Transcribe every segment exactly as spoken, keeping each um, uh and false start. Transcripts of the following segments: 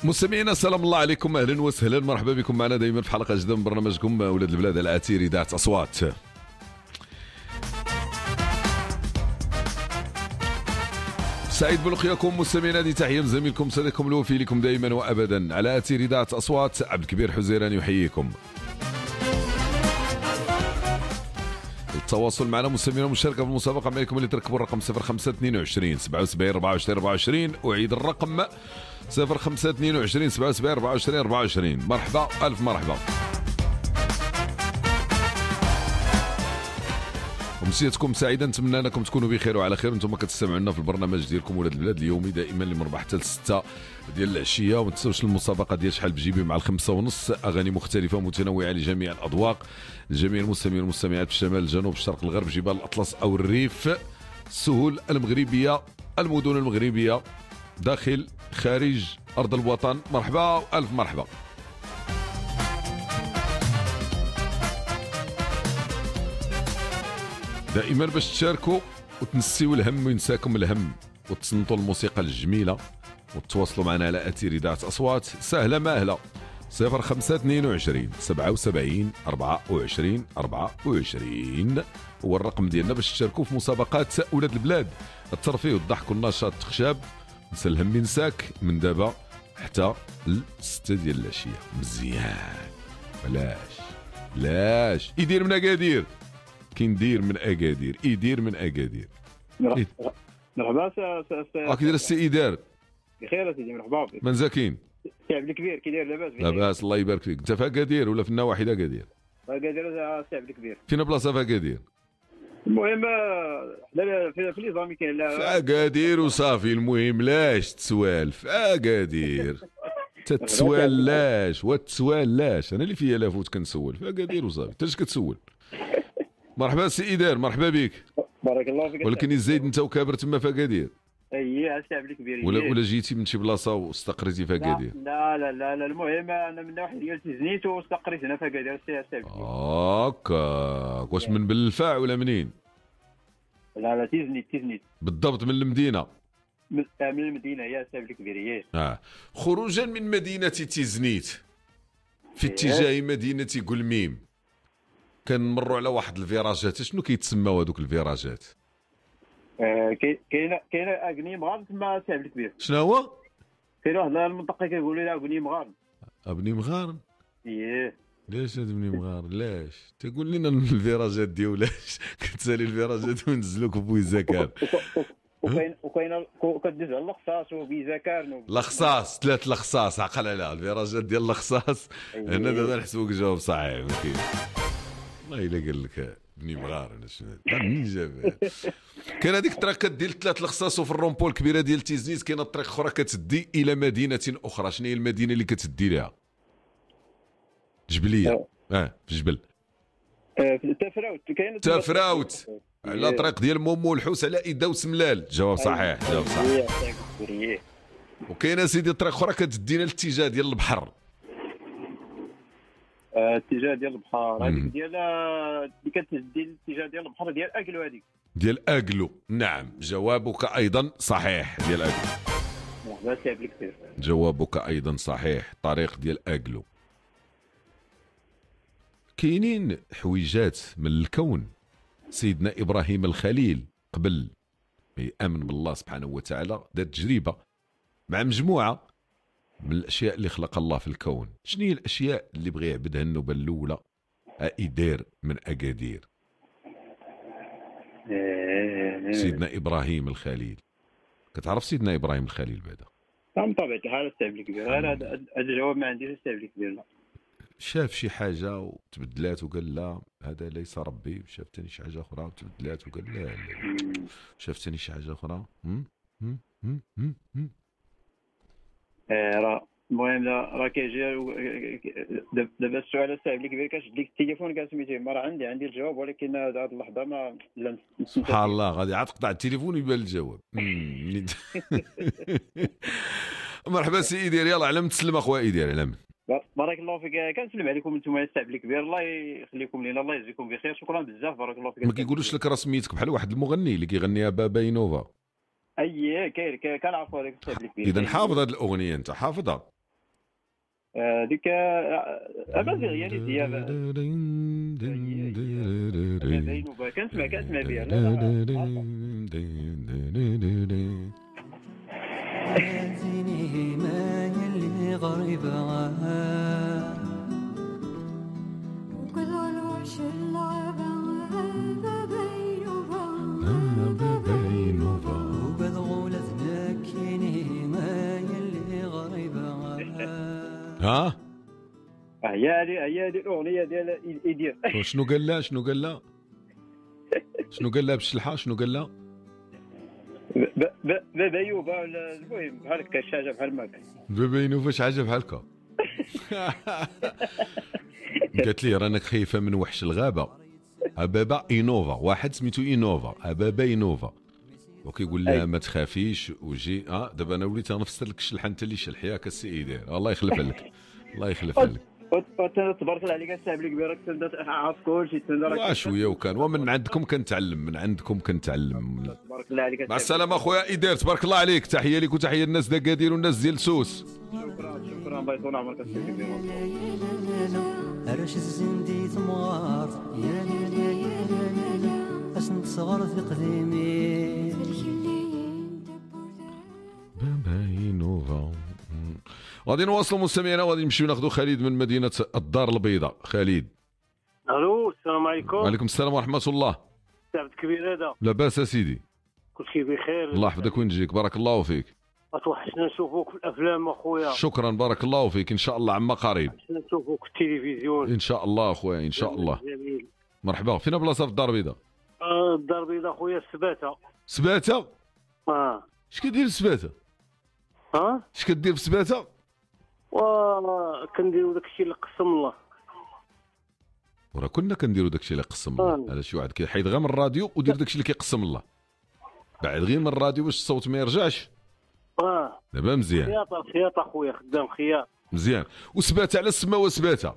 مستمعينا السلام الله عليكم، اهلا وسهلا، مرحبا بكم معنا دائما في حلقه جديده من برنامجكم اولاد البلاد على اثير اذاعه اصوات. سعيد بلقياكم مستمعينا، هذه تحيه من زميلكم صديقكم الوفي لكم دائما وابدا على اثير اذاعه اصوات. عبد الكبير حزيران يحييكم. التواصل معنا مستمعينا، المشاركه في المسابقه عليكم اللي تركبوا الرقم صفر خمسة اثنين وعشرين سبعة وسبعين أربعة وعشرين أربعة وعشرين. اعيد الرقم صفر خمسة اثنين وعشرين سبعة وسبعين أربعة وعشرين أربعة وعشرين. مرحبا، الف مرحبا. ومسيتكم سعيده، نتمنى انكم تكونوا بخير وعلى خير وانتم كتستمعوا لنا في البرنامج ديالكم ولاد البلاد اليومي دائما اللي من أربعة حتى ستة ديال العشيه. وما تنساوش المسابقه ديال شحال بجيبي مع الخمسة ونص، اغاني مختلفه ومتنوعه لجميع الاذواق لجميع المستمعين والمستمعات في الشمال الجنوب الشرق الغرب جبال الاطلس او الريف، السهول المغربيه، المدن المغربيه، داخل خارج ارض الوطن. مرحبا والف مرحبا. دائما باش تشاركوا وتنسيوا الهم وينساكم الهم وتصنتوا الموسيقى الجميله وتتواصلوا معنا على اثير اذاعه اصوات. سهله ماهله، صفر خمسة اثنين وعشرين سبعة وسبعين أربعة وعشرين أربعة وعشرين هو الرقم ديالنا باش تشاركوا في مسابقات اولاد البلاد. الترفيه والضحك والنشاط تخشاب، نسى الهم ينساك من دابا حتى الستة ديال العشيه. مزيان، بلاش بلاش يدير من اكادير، كندير من اكادير، يدير من اكادير. مرحبا سا سا راك داير السي إدار؟ بخير سيدي، مرحبا بك. من زكين؟ سي عبد الكبير، كي داير لاباس؟ لاباس الله يبارك فيك. انت في اكادير ولا في النواحي د اكادير؟ اكادير سي عبد الكبير. فين بلاصه في اكادير؟ المهم لا في في لي زامي كاين لا في اكادير وصافي. المهم لاش تسوال في اكادير؟ تتسوال لاش وتسوال لاش؟ انا اللي فيا لافوت كنسول في اكادير وصافي. انت اش كتسول؟ مرحبا سي إدار، مرحبا بك. بارك الله فيك. ولكن الزايد انت وكابر تما في اكادير؟ اييه سي عبد الكبير. ولا ولا جيتي من شي بلاصه واستقريتي في اكادير؟ لا لا لا لا المهم انا من النواحي ديال تزنيت واستقريت هنا في اكادير سي عبد الكبير. هاكا واش من بالفاع ولا منين؟ لا لا تزنيت تزنيت بالضبط من المدينه. من من المدينه يا سي عبد الكبير. اه خروجا من مدينه تيزنيت في اتجاه مدينه قلميم كنمروا على واحد الفيراجات. شنو كيتسموا هذوك الفيراجات؟ آه كاين كاين اغني مغار تما سي عبد الكبير. شنو هو؟ كاين واحد المنطقه كيقولوا لها اغني مغار. ابني مغارن؟ ايه. ليش هاد ابني مغارن؟ لاش تقول لنا الفيراجات ديولاش؟ كتسالي الفيراجات ونزلوك بويزاكار. وكاين وكاين كدوز على الخصاص وبيزاكار. الخصاص، ثلاث الخصاص عقل عليها الفيراجات ديال الخصاص. هنا دابا نحسبوك جواب صحيح. ما كاين والله الا قال لك بني مغارن شنو منين جاب؟ كاين هذيك الطريق كدير ثلاث الخصاص وفي الرومبول الكبيره ديال تيزنيت كاينه الطريق اخرى كتدي الى مدينه اخرى. شنو هي المدينه اللي كتدي لها؟ جبليه. اه في جبل. اه في تافراوت. كاين تافراوت على طريق ديال مومو الحوس على ايدا وسملال. جواب صحيح، جواب صحيح. وكاينه سيدي طريق اخرى كتدينا الاتجاه ديال البحر. الاتجاه ديال البحر هذيك ديال اللي كتدي الاتجاه ديال البحر ديال اكلو. هذيك ديال اكلو. نعم جوابك ايضا صحيح، ديال اكلو. مرحبا سي عبد الكبير. جوابك ايضا صحيح، طريق ديال اكلو. كاينين حويجات من الكون. سيدنا ابراهيم الخليل قبل ما يامن بالله سبحانه وتعالى دار تجربه مع مجموعه من الاشياء اللي خلق الله في الكون. شنو هي الاشياء اللي بغى يعبدها النوبه الاولى ايدير من اكادير؟ سيدنا ابراهيم الخليل. كتعرف سيدنا ابراهيم الخليل بعدا؟ نعم طبيعة الحال سي عبد الكبير. هذا هذا الجواب ما عنديش سي عبد الكبير. لا شاف شي حاجه وتبدلات وقال لا هذا ليس ربي. شاف ثاني شي حاجه اخرى وتبدلات وقال لا. شاف ثاني شي حاجه اخرى. راه المهم راه كيجي دابا السؤال سي عبد الكبير كتشد ديك التليفون كاع سميتيه ما راه عندي عندي الجواب ولكن هذه اللحظه ما لا. سبحان الله غادي عاد تقطع التليفون ويبان الجواب. مرحبا سي إدير، يلاه على تسلم اخويا إدير. على بارك الله فيك. كنسلم عليكم انتم السي عبد الكبير، الله يخليكم لينا، الله يجزيكم بخير. شكرا بزاف، بارك الله فيك. ما كيقولوش لك راه سميتك بحال واحد المغني اللي كيغنيها بابا ينوفا؟ اي كاين كنعرفوا هذاك السي عبد الكبير. اذا حافظ هذه الاغنيه، انت حافظها؟ هذيك امازيغيه اللي هي بينوبا كنسمع كنسمع بها. لا هاتيني ما يلي غريبة وكل الوحش اللعبة بينوبا وبالغولة تنكيني ما يلي غريبة. ها هي هذه هي هذه الاغنيه ديال ايدير. شنو قال لا شنو قال لا شنو قال لا بالشلحه شنو قال لا بابا يوبا. المهم بحال هكا شي حاجه بحال هكا. بابا ينوفا شي حاجه بحال هكا. قالت لي رانك خايفه من وحش الغابه. بابا اينوفا واحد سميتو اينوفا. بابا اينوفا وكيقول لها ما تخافيش وجي. اه دابا انا وليت غنفسر لك الشلحه انت اللي شلح ياك السيدي. الله يخلف عليك الله يخلف عليك. تبارك الله عليك الساعه اللي كبيره كنت عارف كلشي تندرك شويه وكان ومن عندكم كنتعلم من عندكم كنتعلم. تبارك الله عليك. مع السلامه اخويا ايدير تبارك الله عليك. تحيه لك وتحيه الناس دكادير والناس ديال سوس. شكرا شكرا الله يطول عمرك السيدي كبير. عرش الزندي ثمار يا لا يا لا لا اش نتصغر في قديمي باباينوفا. غادي نواصلوا مستمعينا وغادي نمشيو ناخذوا خالد من مدينه الدار البيضاء. خالد الو السلام عليكم. وعليكم السلام ورحمه الله. تعبت كبير هذا. لاباس اسيدي كل شيء بخير الله يحفظك وين تجيك بارك الله فيك. توحشنا نشوفوك في الافلام اخويا. شكرا بارك الله فيك ان شاء الله عما قريب توحشنا نشوفوك في التلفزيون ان شاء الله اخويا ان شاء الله. جميل. مرحبا. فين بلاصه في الدار البيضاء؟ آه الدار البيضاء اخويا السباته. سباته؟ اه اش كدير في سباته؟ اه اش كدير في سباته؟ وكنديروا داك الشيء اللي قسم الله. وراه كنا كنديروا داك الشيء اللي قسم الله. آه. هذا شي واحد كيحيد غير من الراديو ودير داك الشيء اللي كيقسم الله بعد غير من الراديو باش الصوت ما يرجعش. اه دابا مزيان خياط خياط اخويا خدام خياط مزيان. وسباته على السما وسباته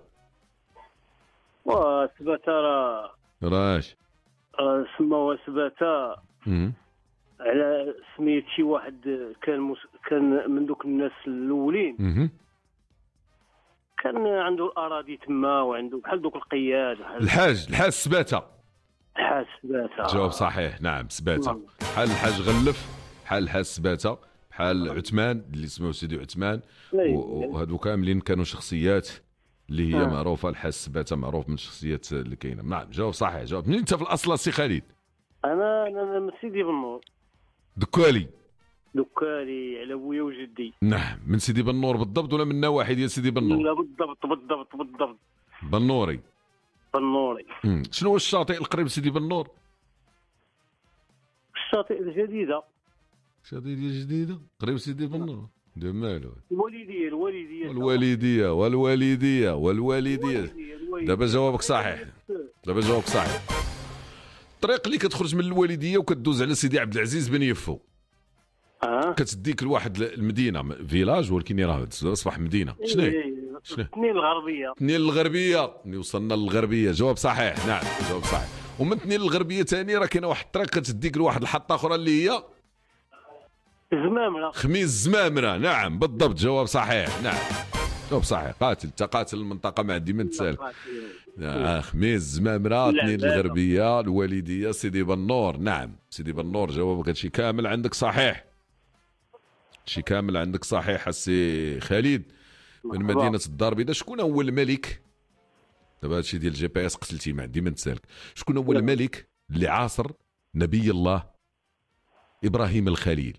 وسباته راه راش آه سماوها سباته امم على سميت شي واحد كان مس... كان من دوك الناس الاولين امم كان عنده الاراضي تما وعنده بحال دوك القياد بحال الحاج الحاج سباته. الحاج سباته. جواب صحيح نعم سباته. بحال الحاج غلف بحال الحاج سباته بحال عثمان اللي اسمه سيدي عثمان وهادو كاملين كانوا شخصيات اللي هي آه. معروفه. الحاج سباته معروف من الشخصيات اللي كاينه. نعم جواب صحيح. جواب منين انت في الاصل سي خالد؟ انا انا من سيدي بنور دكالي. دكالي على بويا وجدي. نعم من سيدي بنور بالضبط ولا من نواحي ديال سيدي بنور؟ لا بالضبط بالضبط بالضبط بنوري. بنوري. مم. شنو هو الشاطئ القريب لسيدي بنور؟ الشاطئ الجديده. شاطئ ديال جديده قريب سيدي بنور. دير مالو الوالديه الوالديه والوالديه والوالديه والوالديه. الوالدية. دابا جوابك صحيح. دابا جوابك صحيح. الطريق اللي كتخرج من الوالديه وكتدوز على سيدي عبد العزيز بن يفو اه كتديك لواحد المدينه فيلاج ولكن راه اصبح مدينه. شنو هي؟ شنو؟ اثنين الغربيه. تنين الغربيه. ملي وصلنا للغربيه جواب صحيح. نعم جواب صحيح. ومن تنين الغربيه ثاني راه كاينه واحد الطريق كتديك لواحد الحطه اخرى اللي هي زمامره. خميس زمامره. نعم بالضبط جواب صحيح. نعم جواب صحيح. قاتل تقاتل المنطقه ما عندي من تسال. آه خميس زمامره تنين الغربيه الوالديه سيدي بنور. نعم سيدي بنور جوابك هادشي كامل عندك صحيح. شي كامل عندك صحيح السي خالد من مدينه الدار البيضاء. شكون هو الملك؟ دابا هادشي ديال الجي بي اس قتلتي ما عندي من تسالك. شكون هو الملك اللي عاصر نبي الله ابراهيم الخليل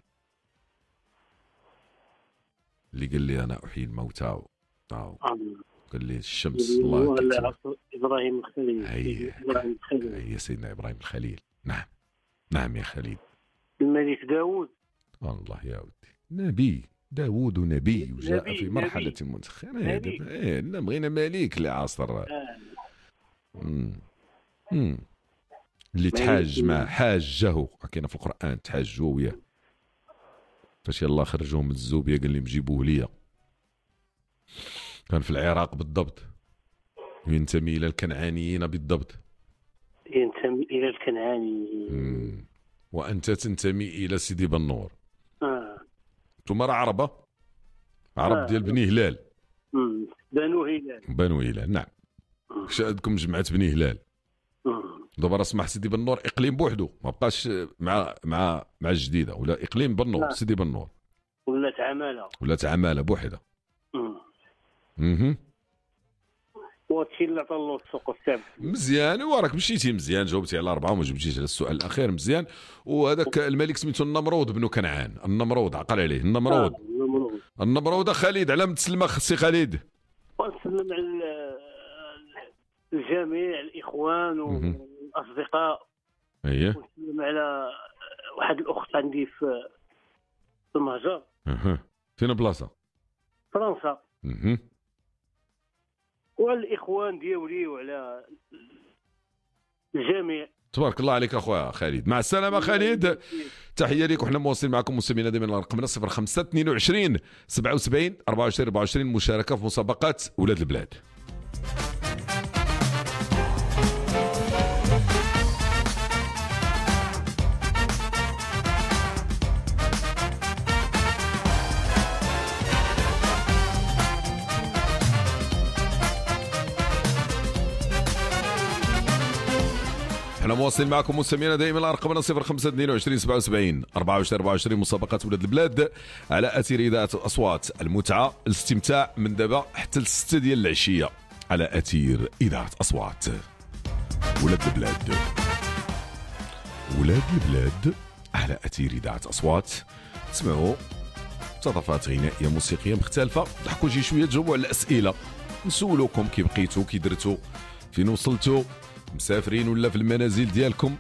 اللي قال لي انا احيي الموتى و... قال لي الشمس الله كتب ابراهيم الخليل. هي ابراهيم الخليل هي سيدنا ابراهيم الخليل. نعم نعم يا خليل. الملك داوود. الله يا ودي نبي داوود نبي وجاء في مرحلة منتخبة. إيه بغينا ملك اللي عاصر امم امم اللي تحاج مع حاجه كاينه في القرآن تحاجوا وياه فاش يلاه خرجوه من الزوبيه قال لهم جيبوه ليا. كان في العراق بالضبط. ينتمي الى الكنعانيين بالضبط. ينتمي الى الكنعانيين. وانت تنتمي الى سيدي بنور. اه انتم راه عربه عرب آه. ديال بني هلال. مم. بنو هلال. بنو هلال نعم. كش عندكم جمعة بني هلال. مم. دابا راه سمح سيدي بنور اقليم بوحدو ما بقاش مع مع مع الجديده ولا اقليم بنور لا. سيدي بنور ولات عماله. ولا تعامله بوحده. مم. اها وهادشي اللي عطى الله السوق الثابت. مزيان وراك مشيتي مزيان جاوبتي على اربعه وما جبتيش على السؤال الاخير مزيان. وهذاك الملك سميتو النمرود بن كنعان. النمرود عقل عليه النمرود. آه. النمرود. النمرود خالد على متسلمه خصي خالد. ونسلم على الجميع الاخوان والاصدقاء. اييه ونسلم على واحد الاخت عندي في في المهجر. اها فين بلاصه؟ فرنسا. اها وعلى الاخوان ديالي وعلى الجميع. تبارك الله عليك اخويا خالد. مع السلامه خالد. تحيه ليك وحنا مواصلين معكم مستمعينا دائما رقمنا صفر خمسة اثنين وعشرين سبعة وسبعين أربعة وعشرين أربعة وعشرين مشاركه في مسابقات ولاد البلاد. احنا مواصلين معكم مستمعينا دائما ارقامنا صفر خمسة اثنين وعشرين سبعة وسبعين أربعة وعشرين أربعة وعشرين مسابقات ولاد البلاد على اثير اذاعه الاصوات. المتعه الاستمتاع من دابا حتى الستة ديال العشيه على اثير اذاعه اصوات ولاد البلاد. ولاد البلاد على اثير اذاعه اصوات. تسمعوا مقتطفات غنائيه موسيقيه مختلفه. ضحكوا شي شويه تجاوبوا على الاسئله. نسولوكم كي بقيتوا كي درتوا فين وصلتوا مسافرين ولا في المنازل ديالكم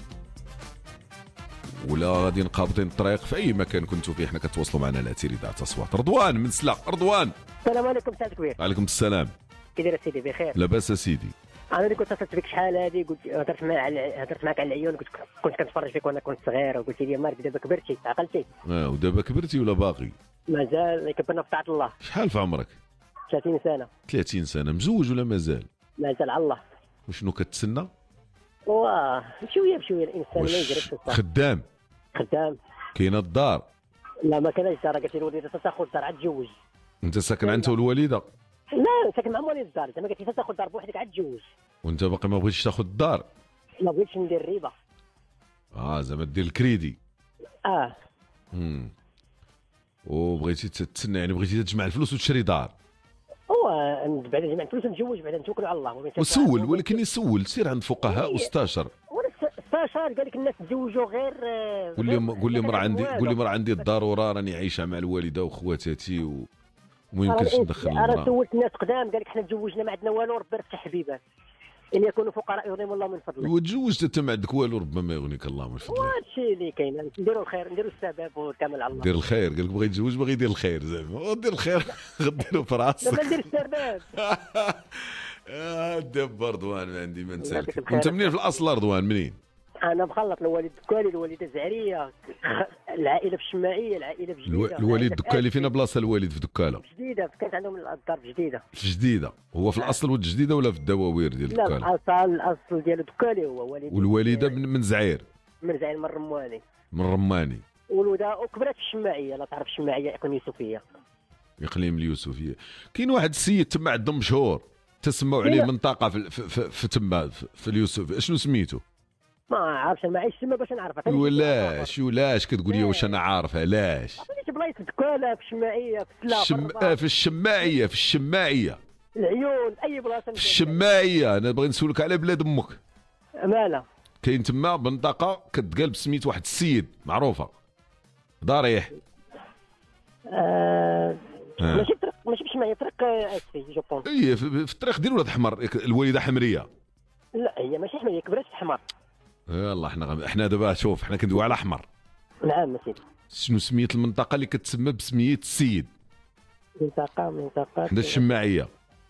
ولا غادي قابضين الطريق في اي مكان كنتوا فيه. حنا كتواصلوا معنا على اثير اذاعه اصوات. رضوان من سلا. رضوان السلام عليكم سعد كبير. وعليكم السلام. كي داير سيدي بخير؟ لاباس سيدي. انا اللي كنت اتصلت بك شحال هادي قلت هضرت معك على هضرت معك على العيون. كنت كنت كنتفرج فيك وانا كنت صغير وقلت لي مالك دابا كبرتي عقلتي. اه ودابا كبرتي ولا باقي؟ مازال كبرنا في طاعه الله. شحال في عمرك؟ ثلاثين سنه. ثلاثين سنه. مزوج ولا مازال؟ مازال على الله. وشنو كتسنى؟ واه بشويه بشويه الانسان ما واش يجربش الصح. خدام؟ خدام. كاينه الدار؟ لا ما كاينش دار. قالت لي الوالده تاخذ دار عاد تزوج. انت ساكن انت والوالده؟ لا ساكن مع مواليد الدار. زعما قالت لي تاخذ دار بوحدك عاد تزوج. وانت باقي ما بغيتش تاخذ الدار؟ ما بغيتش ندير ريبه. اه زعما دير الكريدي. اه امم وبغيتي تتسنى يعني بغيتي تجمع الفلوس وتشري دار. هو بعد جمع الفلوس نتزوج بعد نتوكلوا على الله. وسول ولكن يسول سير عند فقهاء واستشر. وانا استشار قال لك الناس تزوجوا غير. قول لي قول لي مرا عندي قول لي مرا عندي الضروره راني عايشه مع الوالده وخواتاتي و... وما يمكنش ندخل المراه. المراه. انا سولت ناس قدام قال لك حنا تزوجنا ما عندنا والو ربي يفتح حبيبات ان يكونوا فقراء يغنيهم الله من فضله. وتزوجت انت ما عندك والو ربما يغنيك الله من فضله. وهادشي اللي كاين. نديروا الخير نديروا السبب والكمال على الله. دير الخير. قال لك بغى يتزوج باغي يدير الخير زعما دير الخير غديرو في راسك. دابا ندير السبب. اه دابا رضوان ما عندي ما نسالك. يعطيك الخير. انت منين في الاصل رضوان منين؟ انا مخلط الوالد الدكالي الوالده زعريه العائله في الشماعيه العائله في الو... جديده. الوالد الدكالي فين بلاصه الوالد في دكاله؟ جديده كانت عندهم الدار في جديده. في جديده. هو في الاصل ولد جديده ولا في الدواوير ديال لا الدكاله؟ الاصل الاصل ديالو دكالي هو والد. والوالده من, من زعير من زعيم من الرمواني. من رماني. والودا وكبرت في الشماعيه. لا تعرف الشماعيه اقليم يوسفيه. اقليم اليوسفيه. كاين واحد السيد تما عندهم مشهور تسموا عليه منطقه في في, في, في تما في, في اليوسف. شنو سميتو؟ ما عارفش ما عايش تما باش نعرفها. ولاش ولاش كتقول لي واش انا عارفها لاش؟ عرفتي بلايص دكاله في الشماعيه في سلا شم... آه في الشماعيه في الشماعيه العيون اي بلاصه. في الشماعيه. انا باغي نسولك على بلاد امك. مالا كاين تما منطقه كتقال بسميت واحد السيد معروفه ضريح. آه... آه. ماشي طريق ماشي بشماعيه طريق اسفي جو بونس. اي في, في الطريق ديال ولاد حمر. الوالده حمريه. لا هي ماشي حمايه كبرت في حمر. يلا احنا غم... احنا دابا شوف احنا كندويو على احمر. نعم سيدي. شنو سميه المنطقه اللي كتسمى بسميه السيد؟ منطقه منطقه حدا الشماعيه.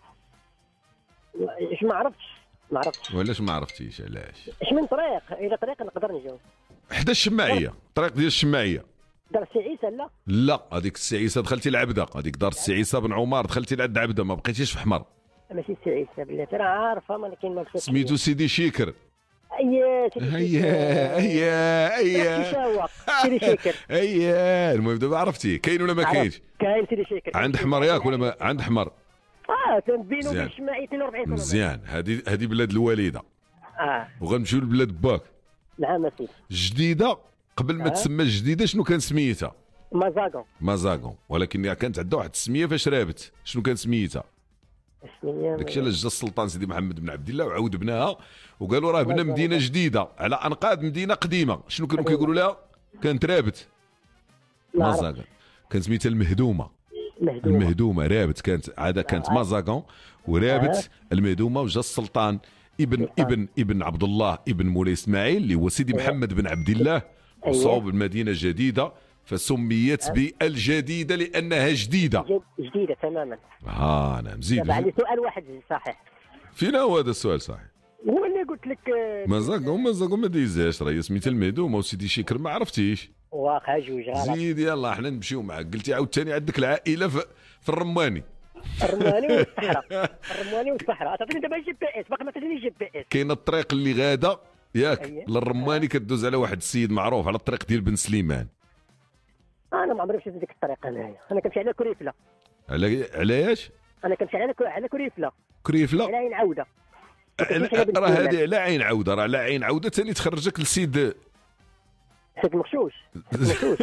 اش ما عرفتش ما عرفتش. وعلاش ما عرفتيش علاش؟ اش من طريق الى طريق نقدر نجاوب. حدا الشماعيه. الطريق ديال الشماعيه. دار سي عيسى لا. لا هذيك السي عيسى دخلتي العبده. هذيك دار السي عيسى بن عمر دخلتي لعند عبده ما بقيتيش في حمر. ماشي سي عيسى بلاتي راه عارفه ولكن ما فهمتش. سميتو سيدي شيكر. اييه هيا هيا هيا تشاوق سيدي شاكر. هيا المهم دابا عرفتي كاين ولا ما كاينش؟ كاين سيدي شاكر. عند حمر ياك ولا ما عند حمر؟ اه بينه وبين مزيان. الشماعي اثنين وأربعين كيلومتر. مزيان. هذه هذه بلاد الوالده، اه وغنمشيو لبلاد باك. نعم اسيدي. جديده قبل ما آه. تسمى جديده شنو كان سميتها؟ مازاغون. مازاغون، ولكن كانت عندها واحد السميه فاش رابت، شنو كان سميتها؟ شنو داكشي علاش جا السلطان سيدي محمد بن عبد الله وعاود بناها وقالوا راه بنا مدينه جديده على انقاض مدينه قديمه. شنو كانوا كيقولوا لها؟ كانت رابت. مازاغون كان سميتها المهدومه. مهدومه. المهدومه رابت، كانت عاده كانت مازاغون ورابت المهدومه. وجا السلطان ابن ابن ابن عبد الله ابن مولاي اسماعيل اللي هو سيدي محمد بن عبد الله، وصوب المدينه جديده فسميت بالجديده لانها جديده. جد- جديده تماما. ها انا مزيد. دابا عندي سؤال واحد صحيح. فينا هو هذا السؤال صحيح؟ هو اللي قلت لك آه، مازاغون مازاغون ما ديزاش، راه سميتها المهدومه وسيدي شكر ما عرفتيش. واقع جوج غلط. زيد يلا حنا نمشيو معاك. قلتي عاوتاني عندك العائله في, في الرماني. الرماني والصحراء. الرماني والصحراء. تعطيني دابا جي بي اس، باقي ما تعطينيش جي بي اس. كاين الطريق اللي غاده ياك أيه. للرماني كدوز على واحد السيد معروف على الطريق ديال بن سليمان. انا ما عمري مشيت ديك الطريقه انايا، انا كنمشي على كريفله. على علاش؟ انا كنمشي على كو- على كريفله على كريفله. عين عوده. على- راه هذه على عين عوده، راه على عين عوده ثاني تخرجك لسيد سيد مغشوش. مغشوش.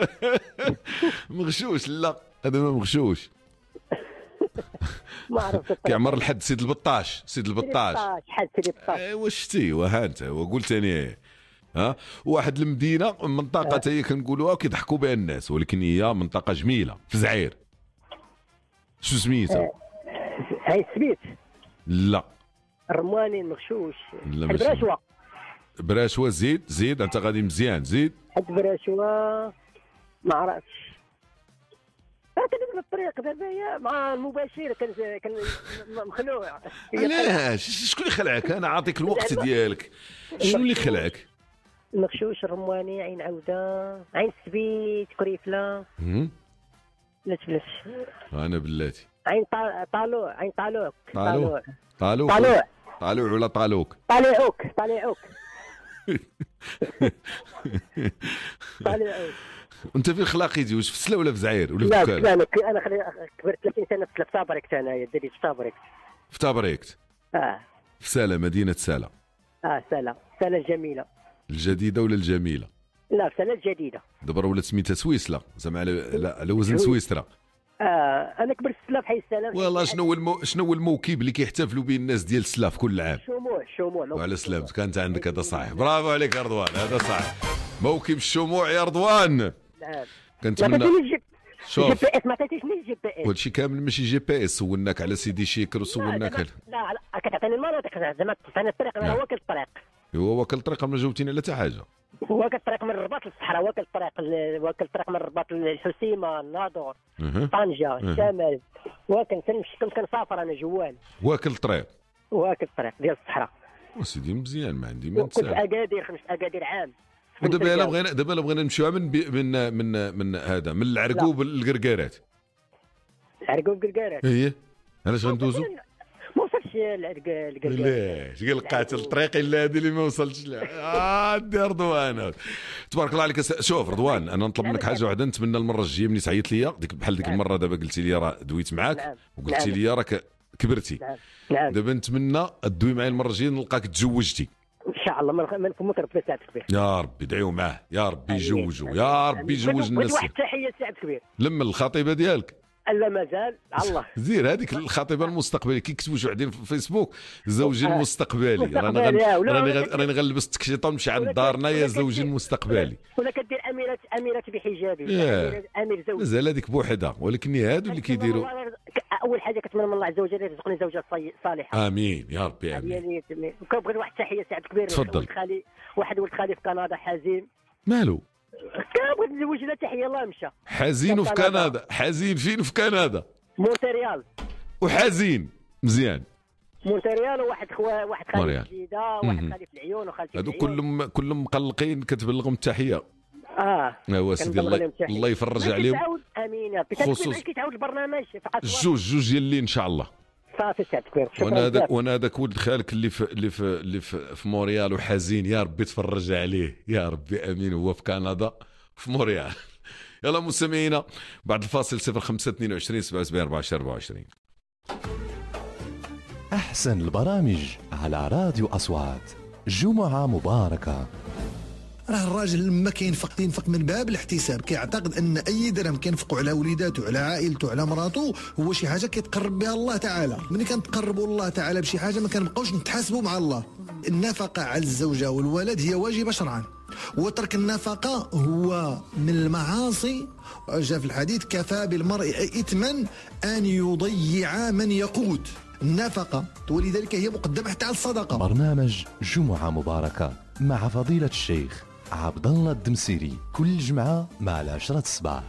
مغشوش. لا هذا ما مغشوش، ما عرفت الطريق. كيعمر لحد سيد البطاش. سيد البطاش حد سيدي بطاش. ايوا شتي وها انت وقلت انا ها. واحد المدينه منطقه هي كنقولوها وكيضحكوا بها الناس، ولكن هي منطقه جميله في زعير. شو سميتها؟ هاي السبيت. لا الرماني المغشوش. لا حد ماشي. براشوه. براشوه. زيد زيد انت غادي مزيان. زيد. حد براشوه ما عرفتش. كنبدا الطريق دابا هي مع المباشر كان كان مخلوع. علاش؟ شكون اللي خلعك؟ انا عاطيك الوقت ديالك. شنو اللي خلعك؟ المغشوش، الرماني، عين عوده، عين السبيت، كريفله. هم؟ بلاش بلاش. انا بلاتي. عين طا- طالوع، عين طالوع. طالوع. طالوك. طالوع. طالوع ولا طالوك؟ طالعوك طالعوك. طالعوك. انت فين خلاقيتي؟ واش في سلا ولا في زعير ولا في لا بكال؟ انا انا خلي- كبرت ثلاثين سنه في تابريكت انايا، دريت في تابريكت. في تابريكت. اه في سلا، مدينه سلا اه سلا سلا جميله. الجديده ولا الجميله؟ لا سلا جديده. دابا راه ولات سميتها سويسلا زعما على لا على وزن سويس. سويسرا. اه انا كبرت في سلا في حي السلام. والله شنو هو المو... شنو هو الموكب اللي كيحتفلوا به الناس ديال سلا في كل عام؟ شموع شموع. وعلى سلامتك. كانت عندك هذا صحيح. برافو عليك يا رضوان، هذا صحيح. موكب الشموع يا رضوان. نعم. ما كنتمنى. تعطينيش جي شوف. جي بي اس، ما تعطينيش جي بي اس. وهادشي كامل ماشي جي بي اس. سولناك على سيدي شيكر وسولناك على لا لا كتعطيني المناطق زعما تعطيني الطريق. انا نعم. واكل الطريق. هو واكل الطريقه ما جاوبتيني على حتى حاجه. واكل الطريق من الرباط للصحراء، واكل الطريق ال- واكل الطريق من الرباط للحسيمه، الناظور، أه. طنجه، أه. الشمال. واكل كنمشي كنت كنسافر انا جوال. واكل الطريق. واكل الطريق ديال الصحراء. وسيدي مزيان ما عندي ما كنت في نتسال. اكادير، خمس اكادير عام. ودابا الا بغينا دابا الا بغينا نمشيو من بي من من من هذا من العرقوب للقرقارات. عرقوب قرقارات. ايه علاش غندوزو؟ ما وصلش العرق القرقارات. علاش قال قاتل الطريق الا هذه اللي ما وصلتش لها. اه دي رضوان تبارك الله عليك. شوف رضوان انا نطلب منك حاجه واحده، نتمنى المره الجايه ملي تعيط ليا ديك بحال ديك المره دابا قلتي لي راه دويت معاك نعم. وقلتي نعم. لي راك كبرتي. نعم نعم. دابا نتمنى تدوي معايا المره الجايه نلقاك تزوجتي. ان شاء الله ما نفهمك ربي ساعد كبير. يا ربي ادعيو معاه، يا ربي آمين. يجوجوا، يا ربي يجوج بغيت الناس. واحد التحيه ساعد كبير. لما الخطيبه ديالك الا مازال على الله. زير هذيك الخطيبه المستقبليه كيكتبوا شي وحدين في الفيسبوك زوجي آه. المستقبلي. راني مستقبلي، آه. غن- ولا- راني ولا غن- راني غنلبس التكشيطه ونمشي عند ولا دارنا كد- يا ولا زوجي كدير- المستقبلي. ولا كدير اميره اميره بحجابي. ياه. امير امير زوج. مازال هذيك بوحدها، ولكن هادو اللي كيديروا. اول حاجه كنتمنى من الله عز وجل يرزقني زوجه صي- صالحه. امين يا ربي هي امين. اللي وكنبغي واحد التحيه سعد كبير. تفضل. ولد خالي واحد ولد خالي في كندا حزين. مالو كنبغي نزوج له تحيه الله مشى. حزين في كندا. كندا؟ حزين فين في كندا؟ مونتريال. وحزين مزيان. مونتريال وواحد خوا واحد خالي مونريال. في الجيده، واحد مهم. خالي في العيون، وخالتي في هادو العيون. كلهم كلهم مقلقين كتبلغهم التحيه. اه ايوا سيدي كنبلغ الله لهم تحية. الله يفرج ما عليهم. كيتعاود امين يا ربي. خصوص- خصوص كيتعاود البرنامج فقط جوج جوج اللي ان شاء الله. صافي سعد كبير. شكراً وانا هذاك بزاف. وانا هذاك ولد خالك اللي في اللي في اللي في, في مونريال وحزين، يا ربي تفرج عليه يا ربي امين. هو في كندا في مونريال. يلا مستمعينا بعد الفاصل صفر خمسة اثنين وعشرين سبعة وسبعين أربعة عشر أربعة وعشرين. أحسن البرامج على راديو أصوات. جمعة مباركة. راه الراجل لما كينفق ينفق من باب الاحتساب، كيعتقد ان اي درهم كينفقوا على وليداته على عائلته على مراته هو شي حاجه كيتقرب بها الله تعالى. ملي كنتقربوا الله تعالى بشي حاجه ما كنبقاوش نتحاسبوا مع الله. النفقه على الزوجه والولد هي واجبه شرعا، وترك النفقه هو من المعاصي. جاء في الحديث كفى بالمرء اثما ان يضيع من يقوت. النفقه ولذلك هي مقدمه حتى على الصدقه. برنامج جمعة مباركة مع فضيلة الشيخ عبد الله الدمسيري كل جمعة مع العشرة الصباح.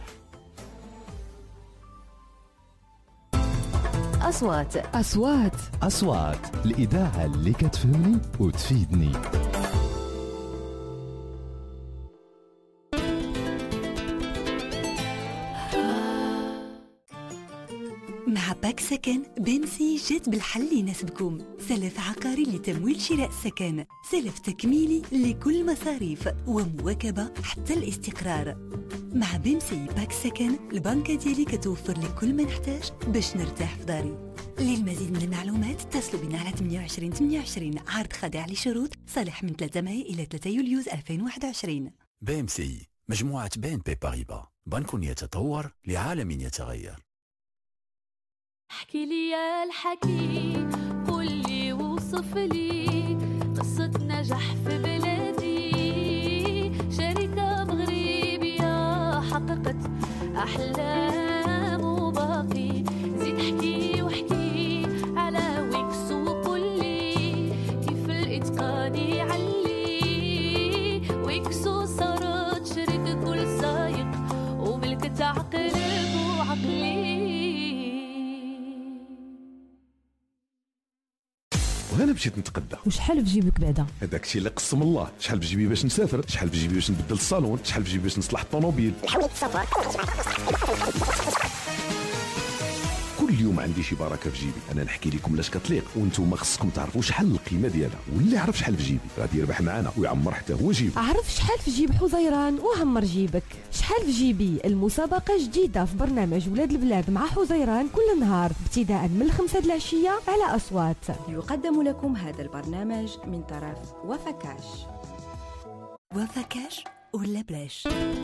أصوات أصوات أصوات الإذاعة اللي كتفهمني وتفيدني. مع باك سكن بيمسي جات بالحل اللي يناسبكم. سلف عقاري لتمويل شراء السكن، سلف تكميلي لكل مصاريف، ومواكبة حتى الاستقرار. مع بيمسي باك سكن البنكة ديالي كتوفر لك كل ما نحتاج باش نرتاح في داري. للمزيد من المعلومات اتصلوا بنا على ثمانية وعشرين ثمانية وعشرين. عرض خاضع لشروط، صالح من ثلاثة ماي إلى ثلاثة يوليوز ألفين وواحد وعشرين. بيمسي مجموعة بي إن بي باريبا، بنك يتطور لعالم يتغير. احكي لي يا الحكي، قول لي وصف لي قصة نجاح في بلادي. شركة مغربية حققت أحلام وباقي. زيد احكي واحكي على ويكس وقول لي كيف الإتقان يعلي. ويكسو صارت شركة كل سايق وملكة عقل وعقلي. وانا مشيت نتقدى. وشحال في جيبك بعدا؟ هذاك الشيء اللي قسم الله. شحال في جيبي باش نسافر، شحال في جيبي باش نبدل الصالون، شحال في جيبي باش نصلح الطوموبيل. كل يوم عندي شي بركه في جيبي. انا نحكي لكم لاش كتليق، وانتم خصكم تعرفوا شحال القيمه ديالها. واللي يعرف شحال في جيبي غادي يربح معنا ويعمر حتى هو جيبه. عرف شحال في جيب حزيران وعمر جيبك. شحال في جيبي المسابقه جديده في برنامج ولاد البلاد مع حزيران كل نهار ابتداء من الخمسة العشيه على أصوات. يقدم لكم هذا البرنامج من طرف وفكاش. وفكاش ولا بلاش.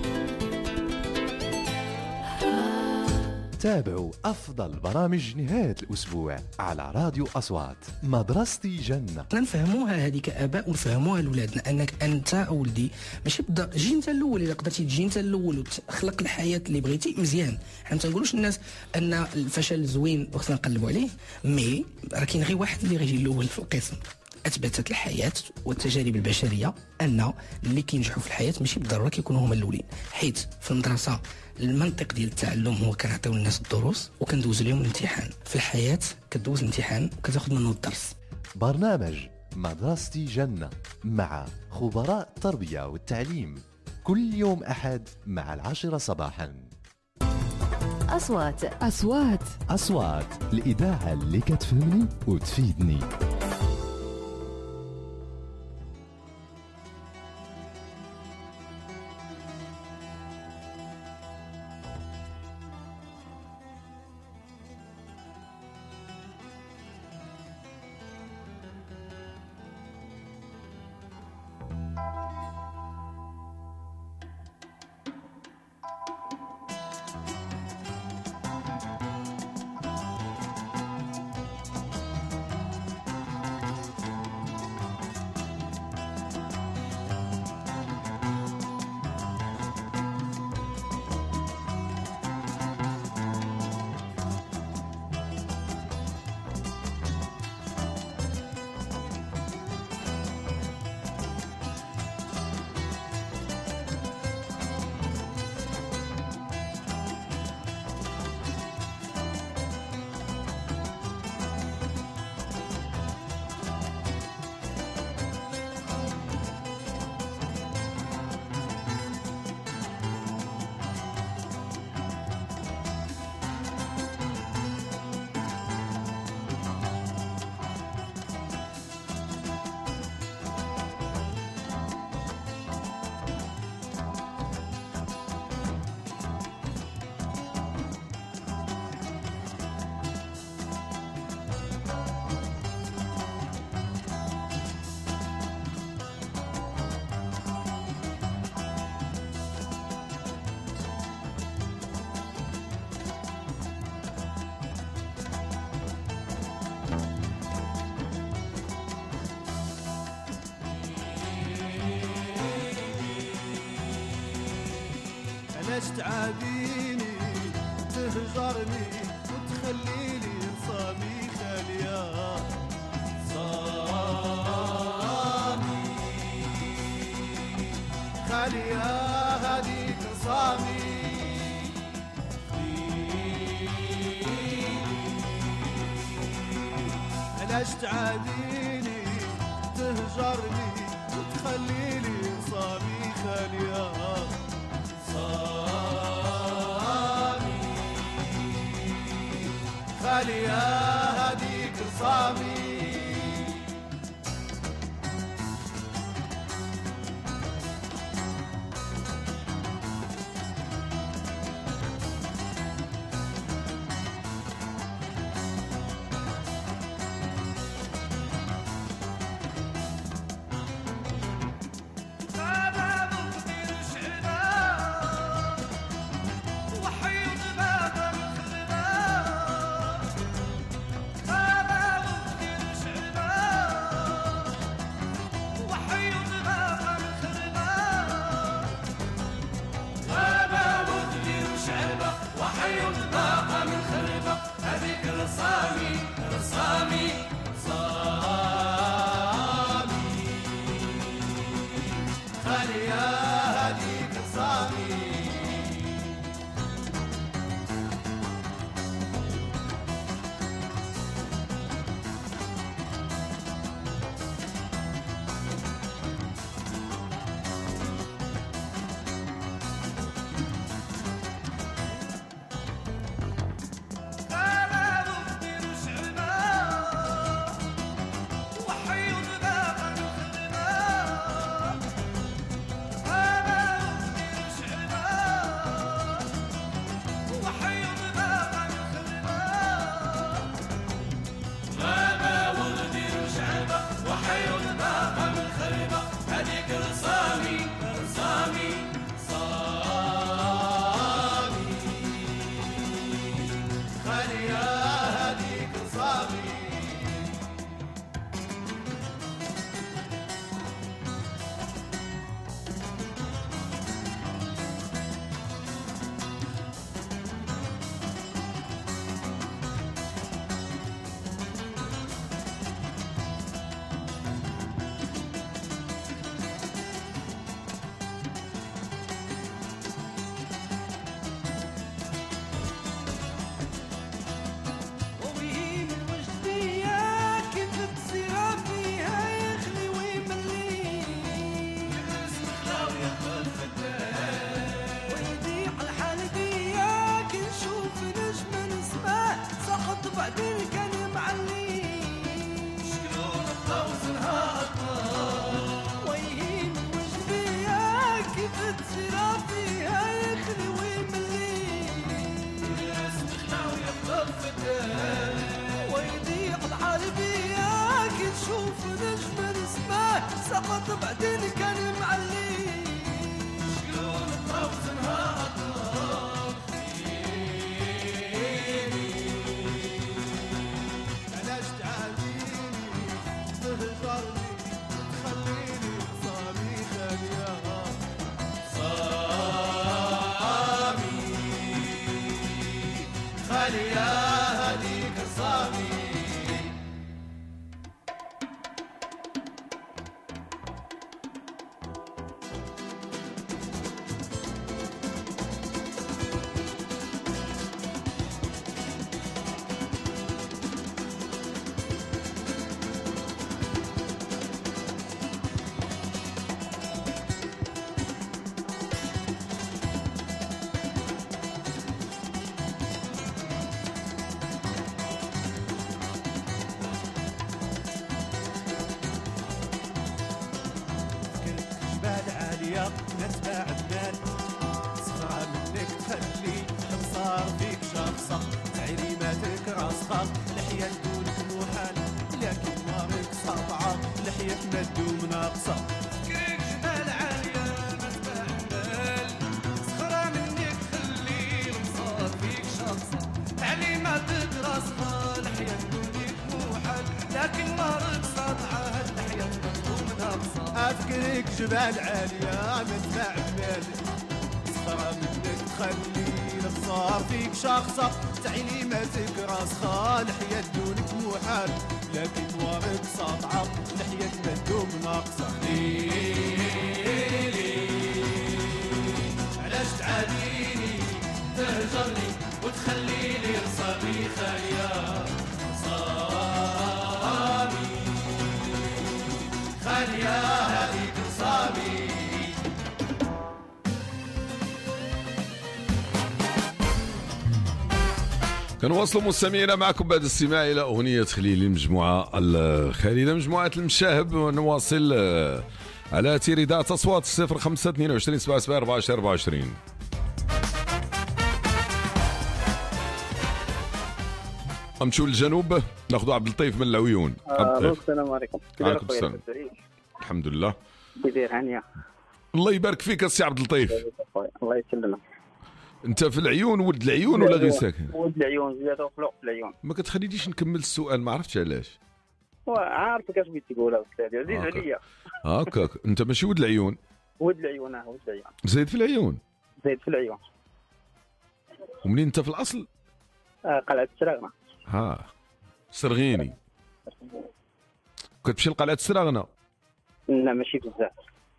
تابعوا أفضل برامج نهاية الأسبوع على راديو أصوات. مدرستي جنة. نفهموها هذه كآباء ونفهموها لولادنا، أنك أنت أولدي ماشي بدا جي أنت الأول. إذا قدرتي تجي أنت الأول وتخلق الحياة اللي بغيتي مزيان. حنا ما تنقولوش الناس أن الفشل زوين وخصنا نقلبوا عليه، مي راه كاين غير واحد اللي غيجي الأول في القسم. اثبتت الحياه والتجارب البشريه ان اللي كينجحوا في الحياه ماشي بالضروره كيكونوا هما الاولين. حيت في المدرسه المنطق ديال التعلم هو كنعطيو الناس الدروس وكندوز لهم الامتحان. في الحياه كدوز الامتحان وكتاخذ منه الدرس. برنامج مدرستي جنة مع خبراء التربيه والتعليم كل يوم احد مع العاشره صباحا. أصوات أصوات أصوات الإذاعة اللي كتفهمني وتفيدني. علاش تعاديني تهجرني وتخليلي صامي خالية صامي خالية هذيك صامي علاش تعاديني تهجرني وتخليلي صامي خالية صامي خالية هذيك صامي سقط بعدين كان معلي شلون الطوز نهار علاش تعاديني تهجرني تخليني صامي خالية صامي خالية هذيك صامي نتبع المال صفرة منك تخلي انصار فيك شخصة تعليماتك راسخة لحية تقولك محال لكن مارك سطعة لحية مدوم ناقصة فكرك جبال عالية نتبع المال صفرة منك تخلي انصار فيك شخصة تعليماتك راسخة لحية تقولك محال لكن مارك سطعة لحية مدوم ناقصة أفكرك جبال عالية مدفع بمال صخرة منك تخلي البصار فيك شخصة تعليماتك راسخة الحياة دونك محال لكن طوارق ساطعة الحياة ما تدوم ناقصة ليلي علاش تعاديني تهجرني وتخليني رصابي خالية صامي خالية هذيك رصابي. كنواصلوا مستمعينا معكم بعد الاستماع الى اغنيه خليل المجموعه الخالده مجموعه المشاهب. ونواصل على تيريدات اصوات صفر خمسة اثنين وعشرين سبعة سبعة أربعة عشر أربعة وعشرين. نمشيو للجنوب ناخذ عبد اللطيف من العيون. الو السلام عليكم. وعليكم السلام. الحمد لله. كيداير هانيه؟ الله يبارك فيك السي عبد اللطيف. الله يسلمك. انت في العيون ولد العيون ولا غير ساكن؟ ولد العيون زياده وخلق في العيون. ما كتخلينيش نكمل السؤال ما عرفتش علاش. وعارفك اش بغيت تقولها استاذي عزيز عليا. هاكاك انت ماشي ولد العيون؟ ولد العيون اه ولد العيون. زايد في العيون؟ زايد في العيون. ومنين انت في الاصل؟ آه قلعه السراغنه. ها سرغيني. كتمشي لقلعه السراغنه؟ لا ماشي بزاف.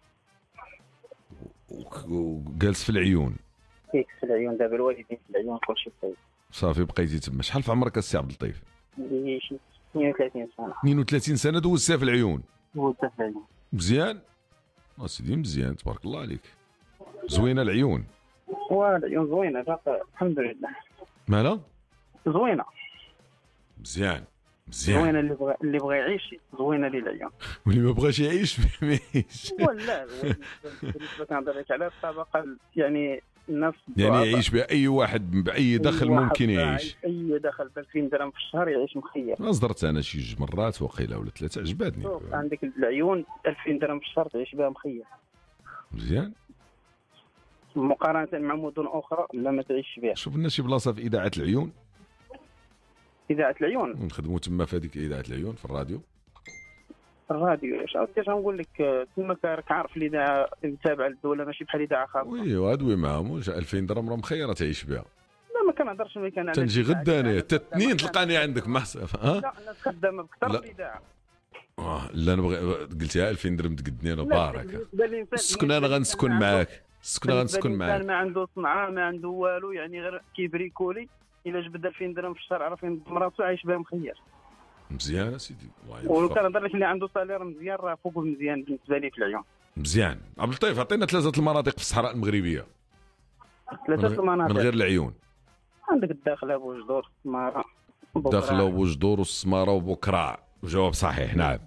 وجالس في العيون؟ فيك في العيون دابا الوالدين في العيون كلشي طيب. صافي بقيتي تما. شحال في عمرك السي عبد اللطيف؟ عندي شي اثنين وثلاثين سنه. اثنين وثلاثين سنه دوزتها في العيون؟ دوزتها في العيون. مزيان؟ اسيدي مزيان تبارك الله عليك. زوينه العيون؟ والعيون زوينه الحمد لله. مالها؟ زوينه. مزيان مزيان. زوينه اللي بغى اللي بغى يعيش زوينه ليه العيون. واللي ما بغاش يعيش ما يعيش. ولا بالنسبه كنهضر لك على الطبقه يعني الناس يعني يعيش باي واحد باي دخل ممكن يعيش. اي دخل ب ألفين درهم في الشهر يعيش مخير. اصدرت انا شي جوج مرات وقيله ولا ثلاثه عجباتني. عندك العيون ألفين درهم في الشهر تعيش بها مخير. مزيان. مقارنه مع مدن اخرى لا ما تعيش بها. شوف لنا شي بلاصه في اذاعه العيون. اذاعه العيون نخدموا تما في هذيك اذاعه العيون في الراديو. الراديو اش عاوتاني غنقول لك تما راك عارف الاذاعه تابعه للدوله ماشي بحال اذاعه خاصه. وي وادوي معاهم واش ألفين درهم راه مخيره تعيش بها. لا ما كنهضرش ملي كان تنجي غدا انا حتى اثنين تلقاني عندك محسف. ها لا الناس خدامه بكثر في الاذاعه. اه لا نبغي قلتيها ألفين درهم تقدني انا بارك. السكن انا غنسكن معاك. السكن غنسكن معاك. ما عنده صنعه ما عنده والو يعني غير كيبريكولي الا جبد ألفين درهم في الشهر عرف ينظم مراتو عايش بها مخير. مزيان اسيدي الله ولو كنهضر لك اللي عنده صالير مزيان راه فوق مزيان بالنسبه لي في العيون. مزيان. عبد اللطيف عطينا ثلاثه المناطق في الصحراء المغربيه. ثلاثه المناطق من غير العيون. عندك الداخله بوجدور السماره الداخله وبوجدور والسماره وبكراع. الجواب صحيح نعم.